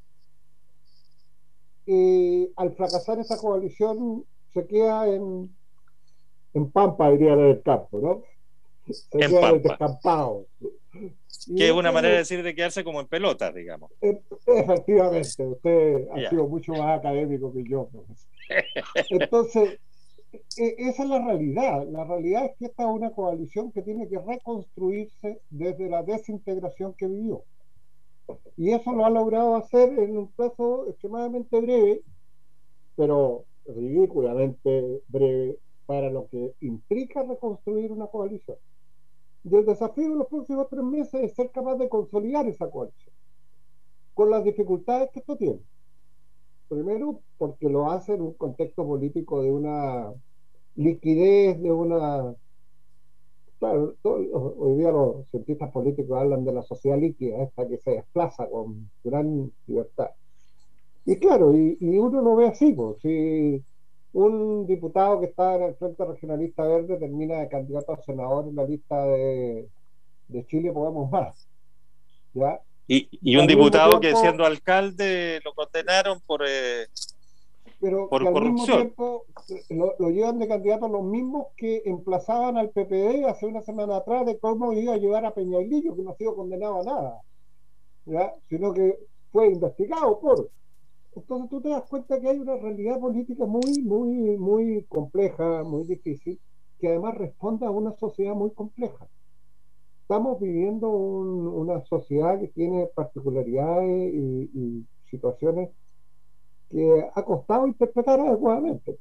y al fracasar esa coalición se queda en, en pampa, diría, en el campo, ¿no? Se en queda en el pampa. descampado. Que es una manera de decir de quedarse como en pelotas, digamos. Efectivamente, usted ha Ya. sido mucho más académico que yo, profesor. Entonces, e- esa es la realidad. La realidad es que esta es una coalición que tiene que reconstruirse desde la desintegración que vivió. Y eso lo ha logrado hacer en un plazo extremadamente breve, pero ridículamente breve para lo que implica reconstruir una coalición. Y el desafío en los próximos tres meses es ser capaz de consolidar esa coalición, con las dificultades que esto tiene. Primero, porque lo hace en un contexto político de una liquidez, de una... Claro, todo, hoy día los cientistas políticos hablan de la sociedad líquida, esta que se desplaza con gran libertad. Y claro, y, y uno lo ve así, pues, si un diputado que está en el Frente Regionalista Verde termina de candidato a senador en la lista de, de Chile Podemos Más, ¿ya? Y, y un diputado tiempo, que siendo alcalde lo condenaron por, eh, pero por que al corrupción. mismo tiempo lo, lo llevan de candidato los mismos que emplazaban al P P D hace una semana atrás de cómo iba a llevar a Peñailillo, que no ha sido condenado a nada, ¿ya? Sino que fue investigado por... Entonces tú te das cuenta que hay una realidad política muy, muy, muy compleja, muy difícil, que además responde a una sociedad muy compleja. Estamos viviendo un, una sociedad que tiene particularidades y, y situaciones que ha costado interpretar adecuadamente.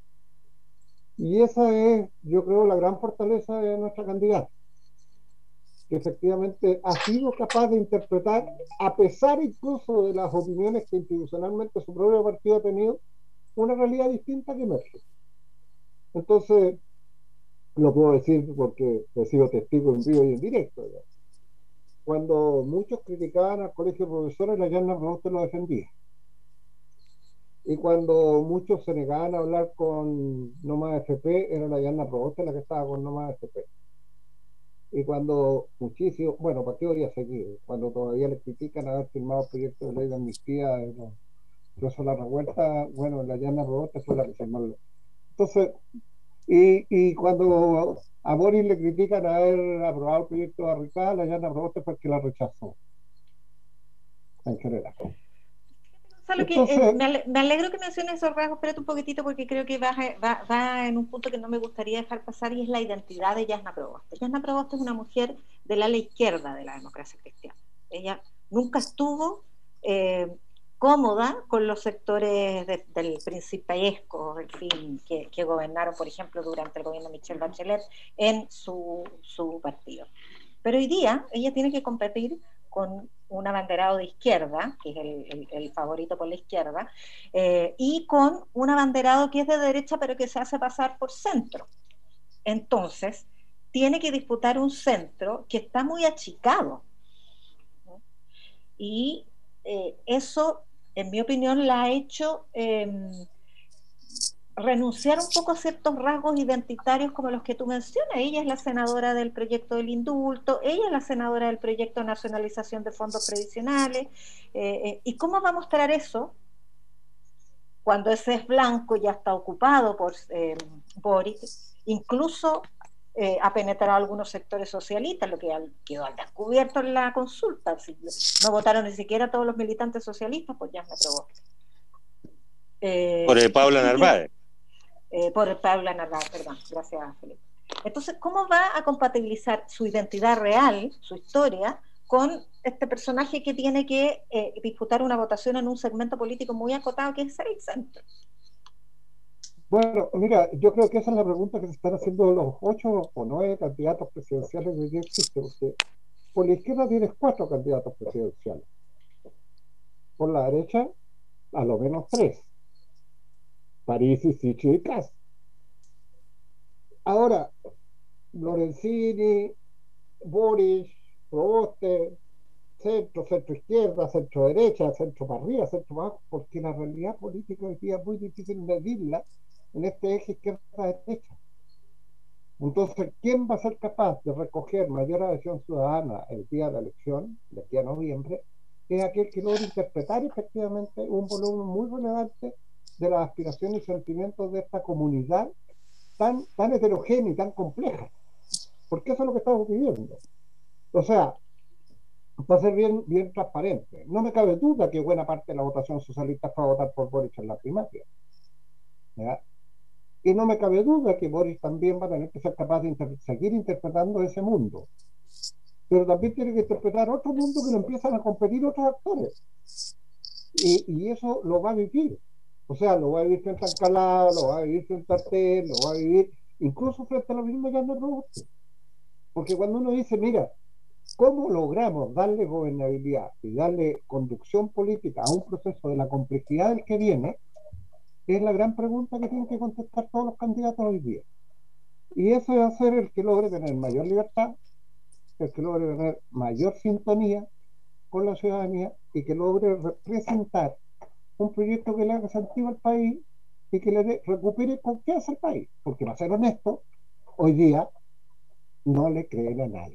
Y esa es, yo creo, la gran fortaleza de nuestra candidata, que efectivamente ha sido capaz de interpretar, a pesar incluso de las opiniones que institucionalmente su propio partido ha tenido, una realidad distinta que emerge. Entonces, lo puedo decir porque he sido testigo en vivo y en directo, ¿ya? Cuando muchos criticaban al colegio de profesores, la Yarna Proboste lo defendía. Y cuando muchos se negaban a hablar con No Más F P, era la Yarna Proboste la que estaba con No Más F P. Y cuando muchísimo, bueno, ¿para qué habría seguido? Cuando todavía le critican haber firmado proyectos de ley de amnistía, de los presos de la revuelta, bueno, la Yarna Proboste fue la que firmó. Entonces, y, y cuando a Boris le critican haber aprobado el proyecto de Arricada, la Yarna Proboste fue el que la rechazó. En general. Entonces, que, eh, me, ale me alegro que menciones esos rasgos, espérate un poquitito porque creo que va, va, va en un punto que no me gustaría dejar pasar, y es la identidad de Jasna Proboste. Jasna Proboste es una mujer del ala izquierda de la democracia cristiana. Ella nunca estuvo eh, cómoda con los sectores de, del principesco, en fin, que, que gobernaron, por ejemplo, durante el gobierno de Michelle Bachelet en su, su partido. Pero hoy día ella tiene que competir con un abanderado de izquierda, que es el, el, el favorito por la izquierda, eh, y con un abanderado que es de derecha, pero que se hace pasar por centro. Entonces, tiene que disputar un centro que está muy achicado, ¿no? Y eh, eso, en mi opinión, la ha hecho eh, renunciar un poco a ciertos rasgos identitarios como los que tú mencionas. Ella es la senadora del proyecto del indulto, ella es la senadora del proyecto de nacionalización de fondos previsionales, eh, eh, ¿y cómo va a mostrar eso cuando ese es blanco ya está ocupado por eh, Boris? Incluso eh, ha penetrado algunos sectores socialistas, lo que al, quedó al descubierto en la consulta. Si no votaron ni siquiera todos los militantes socialistas, pues ya me probó. Eh, por el Paula Narváez. Eh, por el Paula Narváez, perdón, gracias, Felipe. Entonces, ¿cómo va a compatibilizar su identidad real, su historia, con este personaje que tiene que eh, disputar una votación en un segmento político muy acotado, que es ser el centro? Bueno, mira, yo creo que esa es la pregunta que se están haciendo los ocho o nueve candidatos presidenciales que ya existen. Porque por la izquierda tienes cuatro candidatos presidenciales. Por la derecha, a lo menos tres. Parisi, Sichio y Kast. Ahora, Lorenzini, Boris, Proboste, centro, centro izquierda, centro derecha, centro para arriba, centro para abajo, porque la realidad política hoy día es muy difícil medirla en este eje izquierda-derecha. Entonces, ¿quién va a ser capaz de recoger mayor adhesión ciudadana el día de la elección, de aquí a noviembre? Es aquel que logra interpretar efectivamente un volumen muy relevante de las aspiraciones y sentimientos de esta comunidad tan, tan heterogénea y tan compleja. Porque eso es lo que estamos viviendo. O sea, va a ser bien, bien transparente. No me cabe duda que buena parte de la votación socialista fue a votar por Boric en la primaria. ¿Ya? Y no me cabe duda que Boris también va a tener que ser capaz de inter seguir interpretando ese mundo. Pero también tiene que interpretar otro mundo que lo empiezan a competir otros actores. Y, y eso lo va a vivir. O sea, lo va a vivir frente a Alcalá, lo va a vivir frente a Artel, lo va a vivir incluso frente a los mismos Llanos Roboste. Porque cuando uno dice, mira, ¿cómo logramos darle gobernabilidad y darle conducción política a un proceso de la complejidad del que viene? Es la gran pregunta que tienen que contestar todos los candidatos hoy día. Y eso va a ser el que logre tener mayor libertad, el que logre tener mayor sintonía con la ciudadanía y que logre representar un proyecto que le haga sentido al país y que le de, recupere confianza al país. Porque, para ser honesto, hoy día no le creen a nadie.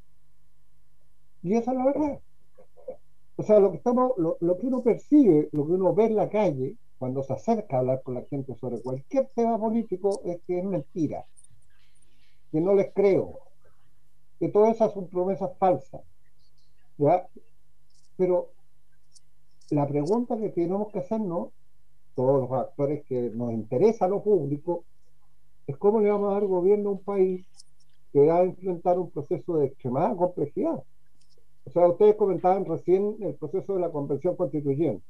Y esa es la verdad. O sea, lo que, estamos, lo, lo que uno percibe, lo que uno ve en la calle, cuando se acerca a hablar con la gente sobre cualquier tema político, es que es mentira, que no les creo, que todas esas son promesas falsas, ¿ya? Pero la pregunta que tenemos que hacernos, todos los actores que nos interesa a lo público, es cómo le vamos a dar gobierno a un país que va a enfrentar un proceso de extremada complejidad. O sea, ustedes comentaban recién el proceso de la Convención Constituyente.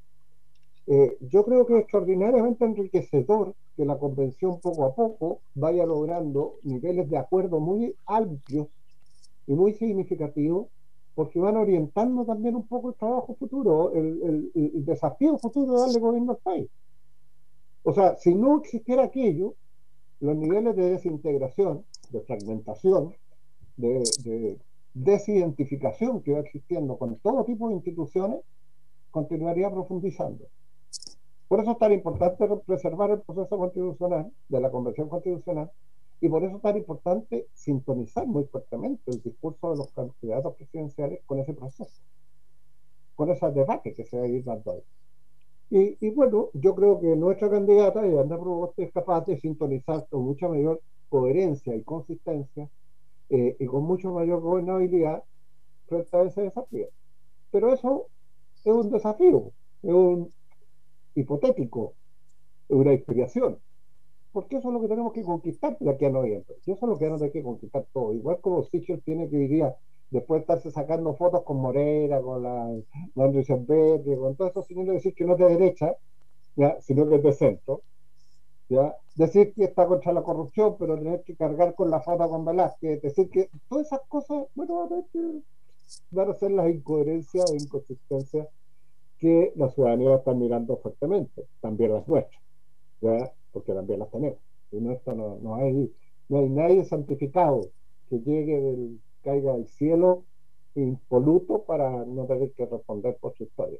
Eh, yo creo que es extraordinariamente enriquecedor que la convención poco a poco vaya logrando niveles de acuerdo muy amplios y muy significativos, porque van orientando también un poco el trabajo futuro, el, el, el desafío futuro de darle gobierno al país. O sea, si no existiera aquello, los niveles de desintegración, de fragmentación, de, de desidentificación que va existiendo con todo tipo de instituciones, continuaría profundizando. Por eso es tan importante preservar el proceso constitucional, de la Convención Constitucional, y por eso es tan importante sintonizar muy fuertemente el discurso de los candidatos presidenciales con ese proceso, con ese debate que se va a ir dando ahí. Y, y bueno, yo creo que nuestra candidata, Yolanda Proboste, es capaz de sintonizar con mucha mayor coherencia y consistencia eh, y con mucho mayor gobernabilidad frente a ese desafío. Pero eso es un desafío, es un hipotético, es una inspiración, porque eso es lo que tenemos que conquistar de aquí a noviembre, y eso es lo que vamos a tener que conquistar todo, igual como Sichel tiene que hoy día, después de estarse sacando fotos con Morera, con la Andrés Verde, con todos esos señores, decir que no es de derecha, ¿ya? Sino que es de centro, ¿ya? Decir que está contra la corrupción, pero tener que cargar con la foto con Velázquez, decir que todas esas cosas, bueno, van a, que, van a ser las incoherencias o inconsistencias que la ciudadanía está mirando fuertemente, también las nuestras, ¿ya? Porque también las tenemos. Y no, esto no, no, hay, no hay nadie santificado que llegue del, caiga del cielo impoluto para no tener que responder por su historia.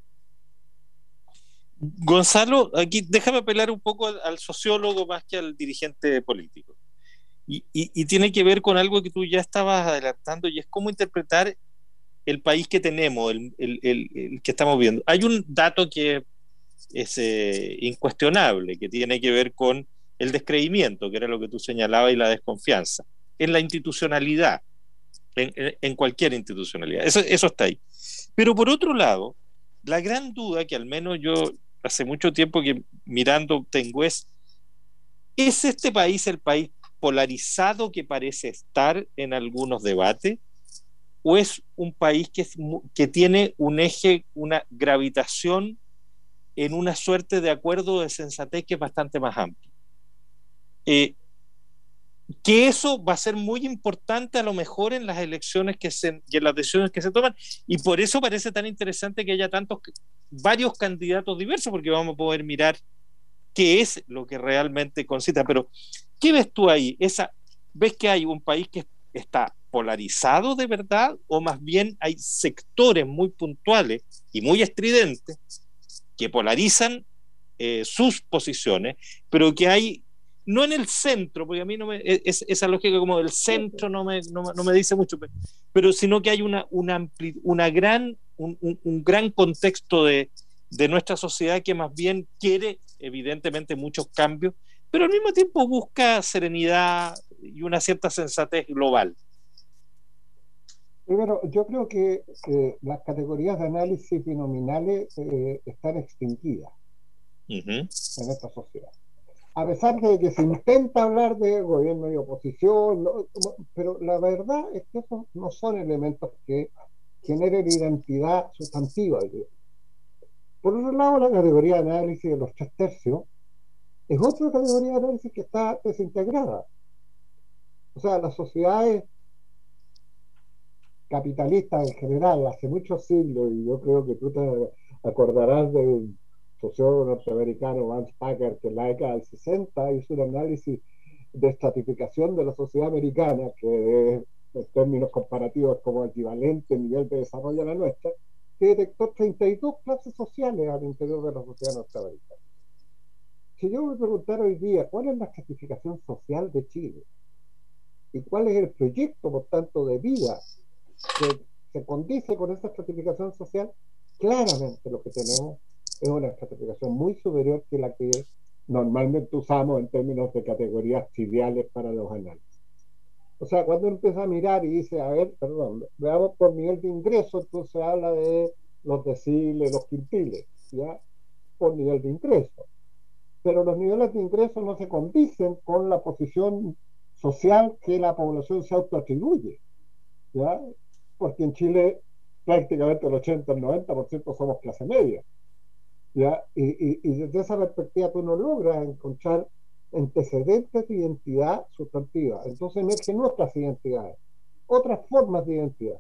Gonzalo, aquí déjame apelar un poco al, al sociólogo más que al dirigente político. Y, y, y tiene que ver con algo que tú ya estabas adelantando, y es cómo interpretar el país que tenemos, el, el, el, el que estamos viendo. Hay un dato que es eh, incuestionable, que tiene que ver con el descreimiento, que era lo que tú señalabas, y la desconfianza en la institucionalidad, en, en cualquier institucionalidad. Eso, eso está ahí. Pero por otro lado, la gran duda que al menos yo hace mucho tiempo que mirando tengo es, ¿es este país el país polarizado que parece estar en algunos debates? ¿O es un país que, es, que tiene un eje, una gravitación en una suerte de acuerdo de sensatez que es bastante más amplio? Eh, que eso va a ser muy importante a lo mejor en las elecciones que se, y en las decisiones que se toman, y por eso parece tan interesante que haya tantos, varios candidatos diversos, porque vamos a poder mirar qué es lo que realmente concita. Pero, ¿qué ves tú ahí? Esa, ¿ves que hay un país que está polarizado de verdad, o más bien hay sectores muy puntuales y muy estridentes que polarizan eh, sus posiciones, pero que hay, no en el centro, porque a mí no me, es, esa lógica como del centro no me, no, no me dice mucho, pero sino que hay una, una, ampli, una gran, un, un, un gran contexto de, de nuestra sociedad que más bien quiere evidentemente muchos cambios, pero al mismo tiempo busca serenidad y una cierta sensatez global. Primero, yo creo que eh, las categorías de análisis binominales eh, están extinguidas uh-huh. en esta sociedad. A pesar de que se intenta hablar de gobierno y oposición, no, pero la verdad es que esos no son elementos que generen identidad sustantiva. Por otro lado, la categoría de análisis de los tres tercios es otra categoría de análisis que está desintegrada. O sea, las sociedades capitalistas en general, hace muchos siglos, y yo creo que tú te acordarás del sociólogo norteamericano Vance Packard, que en la década del sesenta hizo un análisis de estratificación de la sociedad americana, que en términos comparativos es como equivalente nivel de desarrollo a la nuestra, que detectó treinta y dos clases sociales al interior de la sociedad norteamericana. Si yo me preguntara hoy día cuál es la estratificación social de Chile y cuál es el proyecto, por tanto, de vida que se condice con esa estratificación social, claramente lo que tenemos es una estratificación muy superior que la que normalmente usamos en términos de categorías triviales para los análisis. O sea, cuando uno empieza a mirar y dice, a ver, perdón, veamos por nivel de ingreso, entonces habla de los deciles, los quintiles, ¿ya? Por nivel de ingreso. Pero los niveles de ingreso no se condicen con la posición social que la población se autoatribuye, ¿ya? Porque en Chile prácticamente el ochenta al noventa por ciento somos clase media, ¿ya? Y, y, y desde esa perspectiva tú no logras encontrar antecedentes de identidad sustantiva. Entonces emergen nuestras identidades, otras formas de identidad.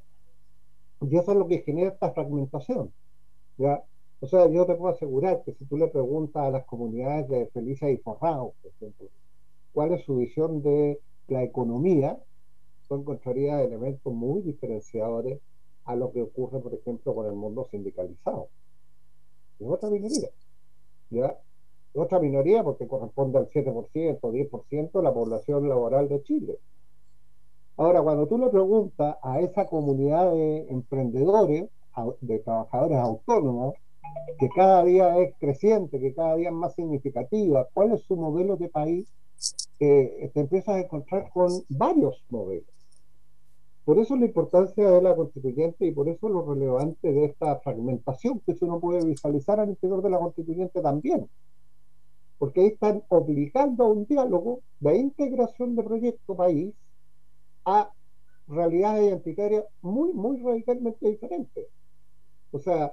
Y eso es lo que genera esta fragmentación, ¿ya? O sea, yo te puedo asegurar que si tú le preguntas a las comunidades de Felices y Forrados, por ejemplo, cuál es su visión de la economía, tú encontrarías elementos muy diferenciadores a lo que ocurre, por ejemplo, con el mundo sindicalizado. Es otra minoría, ¿ya? Otra minoría porque corresponde al siete por ciento, diez por ciento de la población laboral de Chile. Ahora, cuando tú le preguntas a esa comunidad de emprendedores, de trabajadores autónomos, que cada día es creciente, que cada día es más significativa, cuál es su modelo de país, eh, te empiezas a encontrar con varios modelos. Por eso la importancia de la constituyente y por eso lo relevante de esta fragmentación que uno puede visualizar al interior de la constituyente también. Porque ahí están obligando a un diálogo de integración de proyecto país a realidades identitarias muy, muy radicalmente diferentes. O sea,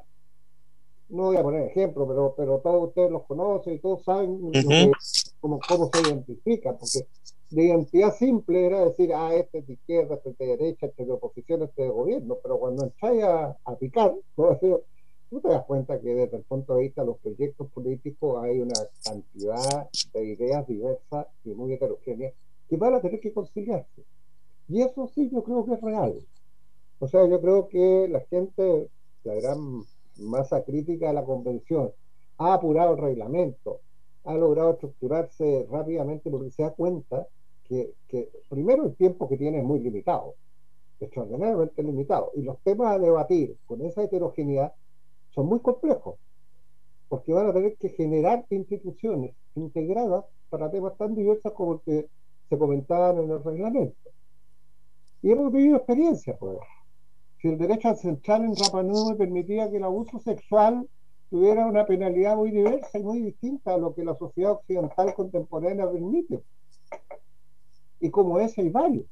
no voy a poner ejemplo, pero, pero todos ustedes los conocen y todos saben uh-huh. lo que, cómo, cómo se identifica, porque de identidad simple era decir, ah, este es de izquierda, este es de derecha, este es de oposición, este es de gobierno, pero cuando entráis a, a picar, ¿no? Tú te das cuenta que desde el punto de vista de los proyectos políticos hay una cantidad de ideas diversas y muy heterogéneas que van a tener que conciliarse. Y eso sí yo creo que es real. O sea, yo creo que la gente, la gran masa crítica de la convención, ha apurado el reglamento, ha logrado estructurarse rápidamente porque se da cuenta que, que primero el tiempo que tiene es muy limitado, extraordinariamente limitado, y los temas a debatir con esa heterogeneidad son muy complejos, porque van a tener que generar instituciones integradas para temas tan diversos como el que se comentaban en el reglamento. Y hemos vivido experiencias, pues. Si el derecho ancestral en Rapa Nui permitía que el abuso sexual tuviera una penalidad muy diversa y muy distinta a lo que la sociedad occidental contemporánea permite. Y como ese hay varios.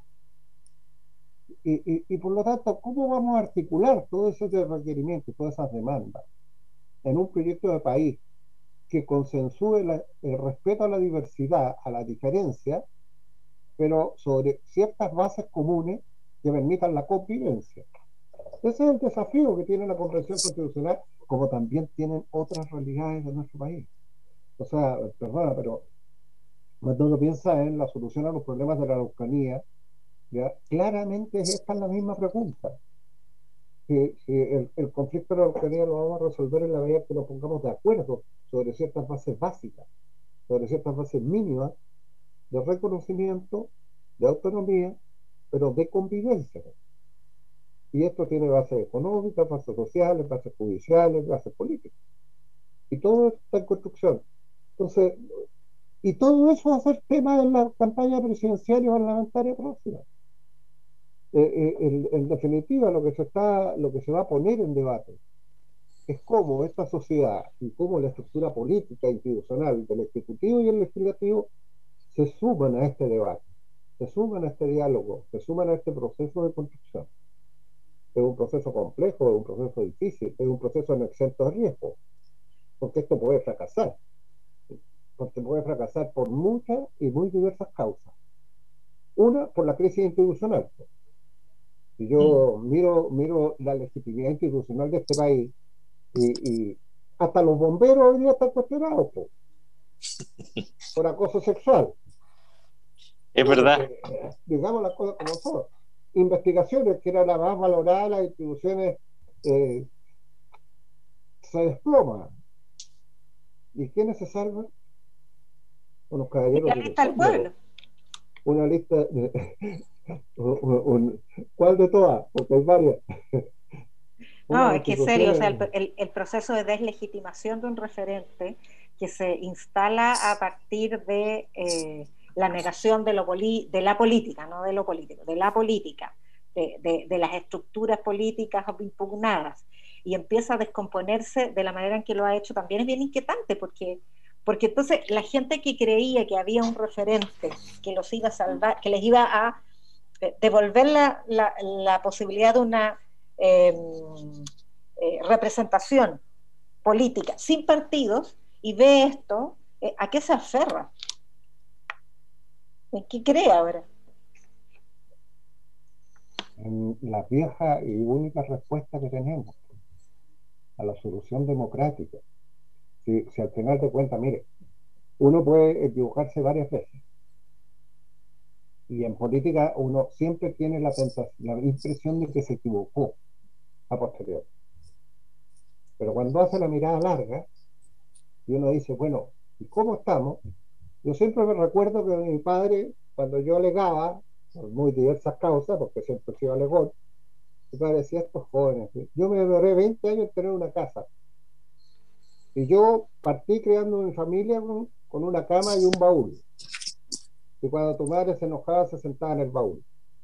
Y, y, y por lo tanto, ¿cómo vamos a articular todos esos requerimientos, todas esas demandas en un proyecto de país que consensúe la, el respeto a la diversidad, a la diferencia, pero sobre ciertas bases comunes que permitan la convivencia? Ese es el desafío que tiene la Convención Constitucional, como también tienen otras realidades de nuestro país. O sea, perdona, pero cuando uno piensa en la solución a los problemas de la Araucanía, ¿ya? Claramente esta es la misma pregunta. Si, si el, el conflicto de la Araucanía lo vamos a resolver en la medida que nos pongamos de acuerdo sobre ciertas bases básicas, sobre ciertas bases mínimas de reconocimiento, de autonomía, pero de convivencia. Y esto tiene bases económicas, bases sociales, bases judiciales, bases políticas. Y todo esto está en construcción. Entonces, y todo eso va a ser tema de la campaña presidencial y parlamentaria próxima. Eh, eh, en, en definitiva, lo que se está, lo que se va a poner en debate es cómo esta sociedad y cómo la estructura política e institucional del Ejecutivo y el Legislativo se suman a este debate, se suman a este diálogo, se suman a este proceso de construcción. Es un proceso complejo, es un proceso difícil, es un proceso no exento de riesgo, porque esto puede fracasar, porque puede fracasar por muchas y muy diversas causas. Una, por la crisis institucional. Si yo miro, miro la legitimidad institucional de este país, y, y hasta los bomberos hoy día están cuestionados por, por acoso sexual. Es verdad. Porque, digamos las cosas como son. Investigaciones, que era la más valorada de las instituciones, eh, se desploma. ¿Y quiénes se salvan? Unos caballeros de lista del pueblo. Una lista de, un, un, ¿cuál de todas? Porque hay varias. No, es que es serio, o sea, el, el, el proceso de deslegitimación de un referente que se instala a partir de eh, la negación de, lo poli, de la política, no de lo político, de la política, de, de, de las estructuras políticas impugnadas, y empieza a descomponerse de la manera en que lo ha hecho, también es bien inquietante, porque, porque entonces la gente que creía que había un referente que los iba a salvar, que les iba a devolver la, la, la posibilidad de una eh, eh, representación política sin partidos, y ve esto, eh, ¿a qué se aferra? ¿En qué cree ahora? En la vieja y única respuesta que tenemos a la solución democrática. Si, si al final de cuentas, mire, uno puede equivocarse varias veces, y en política uno siempre tiene la tentación, la impresión de que se equivocó a posteriori. Pero cuando hace la mirada larga y uno dice, bueno, ¿y cómo estamos? Yo siempre me recuerdo que mi padre, cuando yo alegaba, por muy diversas causas, porque siempre he sido alegón, mi padre decía, estos jóvenes, yo me demoré veinte años en tener una casa. Y yo partí creando mi familia con, con una cama y un baúl. Y cuando tu madre se enojaba, se sentaba en el baúl.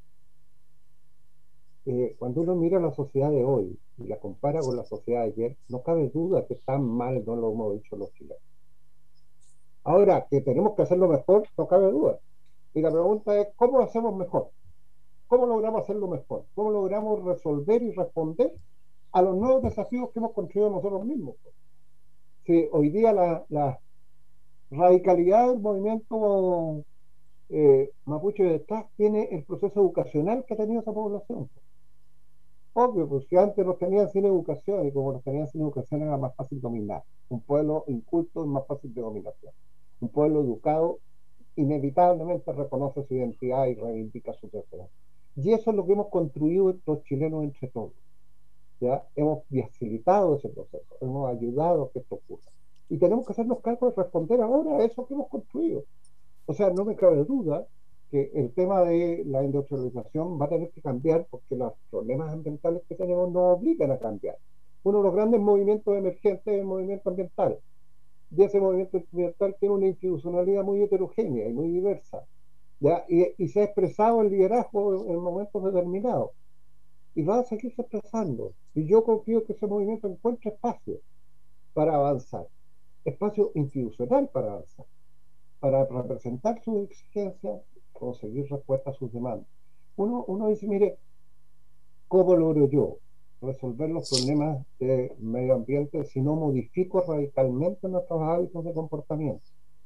Eh, cuando uno mira la sociedad de hoy y la compara con la sociedad de ayer, no cabe duda que tan mal no lo hemos hecho los chilenos. Ahora, que tenemos que hacerlo mejor, no cabe duda. Y la pregunta es, ¿cómo lo hacemos mejor? ¿Cómo logramos hacerlo mejor? ¿Cómo logramos resolver y responder a los nuevos desafíos que hemos construido nosotros mismos? Si hoy día la, la radicalidad del movimiento eh, mapuche de detrás tiene el proceso educacional que ha tenido esa población. Obvio, pues si antes los tenían sin educación, y como los tenían sin educación era más fácil dominar. Un pueblo inculto es más fácil de dominación. Un pueblo educado inevitablemente reconoce su identidad y reivindica su territorio. Y eso es lo que hemos construido los chilenos entre todos. ¿Ya? Hemos facilitado ese proceso, hemos ayudado a que esto ocurra. Y tenemos que hacernos cargo de responder ahora a eso que hemos construido. O sea, no me cabe duda que el tema de la industrialización va a tener que cambiar, porque los problemas ambientales que tenemos nos obligan a cambiar. Uno de los grandes movimientos emergentes es el movimiento ambiental. Y ese movimiento ambiental tiene una institucionalidad muy heterogénea y muy diversa. ¿Ya? Y, y se ha expresado el liderazgo en momentos determinados. Y va a seguirse expresando. Y yo confío que ese movimiento encuentre espacio. para avanzar, espacio institucional para avanzar, para representar sus exigencias, conseguir respuesta a sus demandas. Uno, uno dice, mire, ¿cómo logro yo resolver los problemas de medio ambiente si no modifico radicalmente nuestros hábitos de comportamiento,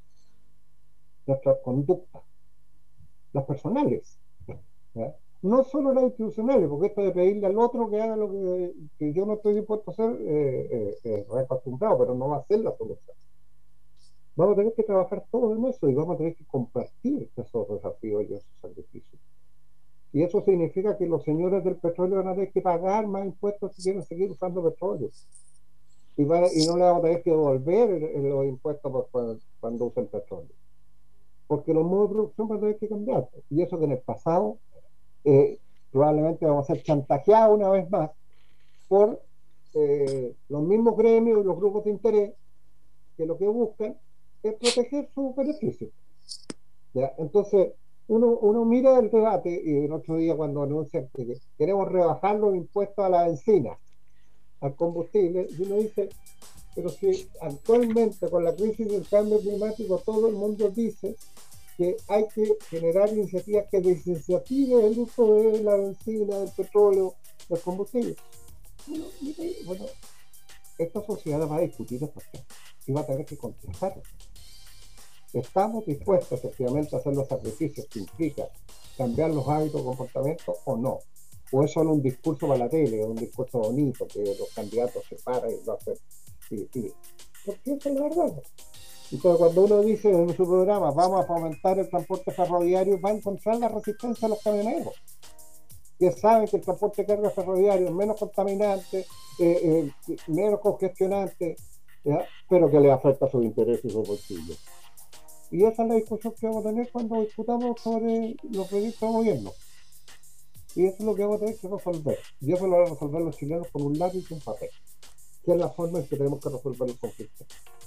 nuestras conductas, las personales, ¿ya? No solo las institucionales, porque esto de pedirle al otro que haga lo que, que yo no estoy dispuesto a hacer, eh, eh, eh, reacostumbrado, pero no va a ser la solución. Vamos a tener que trabajar todo en eso y vamos a tener que compartir esos desafíos y esos sacrificios. Y eso significa que los señores del petróleo van a tener que pagar más impuestos si quieren seguir usando petróleo. Y, van, y no le vamos a tener que devolver el, el, los impuestos por, cuando, cuando usen petróleo. Porque los modos de producción van a tener que cambiar. Y eso que en el pasado eh, probablemente vamos a ser chantajeados una vez más por eh, los mismos gremios y los grupos de interés que lo que buscan es proteger sus beneficios. ¿Ya? Entonces, uno, uno mira el debate y el otro día cuando anuncian que queremos rebajar los impuestos a la benzina, al combustible, y uno dice, pero si actualmente con la crisis del cambio climático todo el mundo dice que hay que generar iniciativas que desincentiven el uso de la benzina, del petróleo, del combustible. Bueno, mire, bueno, esta sociedad va a discutir esto y va a tener que contestar. ¿Estamos dispuestos efectivamente a hacer los sacrificios que implica cambiar los hábitos de comportamiento o no? ¿O es solo un discurso para la tele, un discurso bonito que los candidatos se paran y lo hacen? Y, y, porque eso es la verdad. Entonces, cuando uno dice en su programa vamos a fomentar el transporte ferroviario, va a encontrar la resistencia de los camioneros, que saben que el transporte de carga ferroviario es menos contaminante, eh, eh, menos congestionante, ¿ya? Pero que le afecta a sus intereses y sus bolsillos. Y esa es la discusión que vamos a tener cuando discutamos sobre los proyectos de gobierno. Y eso es lo que vamos a tener que resolver. Y eso lo van a resolver los chilenos con un lápiz y un papel, que es la forma en que tenemos que resolver el conflicto.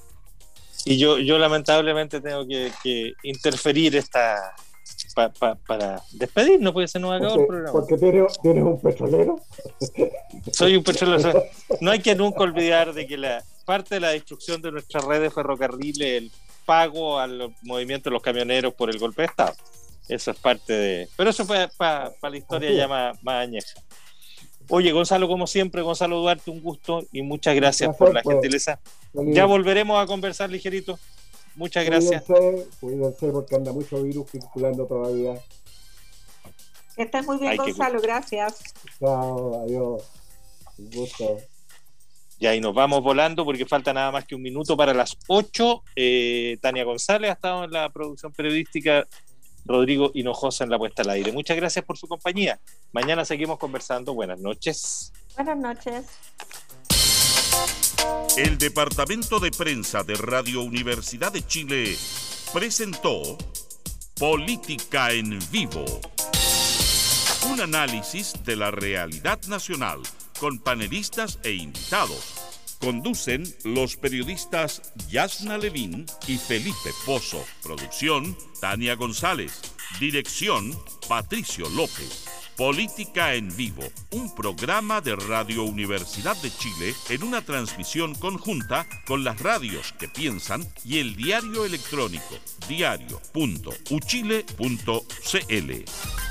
Y yo, yo lamentablemente tengo que, que interferir esta pa, pa, para despedirnos, porque se nos acabó el programa. ¿Porque tienes, tienes un petrolero? Soy un petrolero. No hay que nunca olvidar de que la parte de la destrucción de nuestra red de ferrocarriles, el pago al movimiento de los camioneros por el golpe de Estado. Eso es parte de... Pero eso para pa, pa la historia ya más, más añeja. Oye, Gonzalo, como siempre, Gonzalo Duarte, un gusto y muchas gracias gracias por la pues, gentileza. Feliz. Ya volveremos a conversar ligerito. Muchas gracias. Cuídense, cuídense porque anda mucho virus circulando todavía. Que estés muy bien, Ay, Gonzalo, que... gracias. Chao, adiós. Un gusto. Ya, y nos vamos volando porque falta nada más que un minuto para las ocho. Eh, Tania González ha estado en la producción periodística, Rodrigo Hinojosa en la puesta al aire. Muchas gracias por su compañía. Mañana seguimos conversando. Buenas noches. Buenas noches. El Departamento de Prensa de Radio Universidad de Chile presentó Política en Vivo. Un análisis de la realidad nacional con panelistas e invitados. Conducen los periodistas Yasna Levín y Felipe Pozo. Producción, Tania González. Dirección, Patricio López. Política en Vivo, un programa de Radio Universidad de Chile en una transmisión conjunta con las radios que piensan y el diario electrónico diario punto uchile punto cl.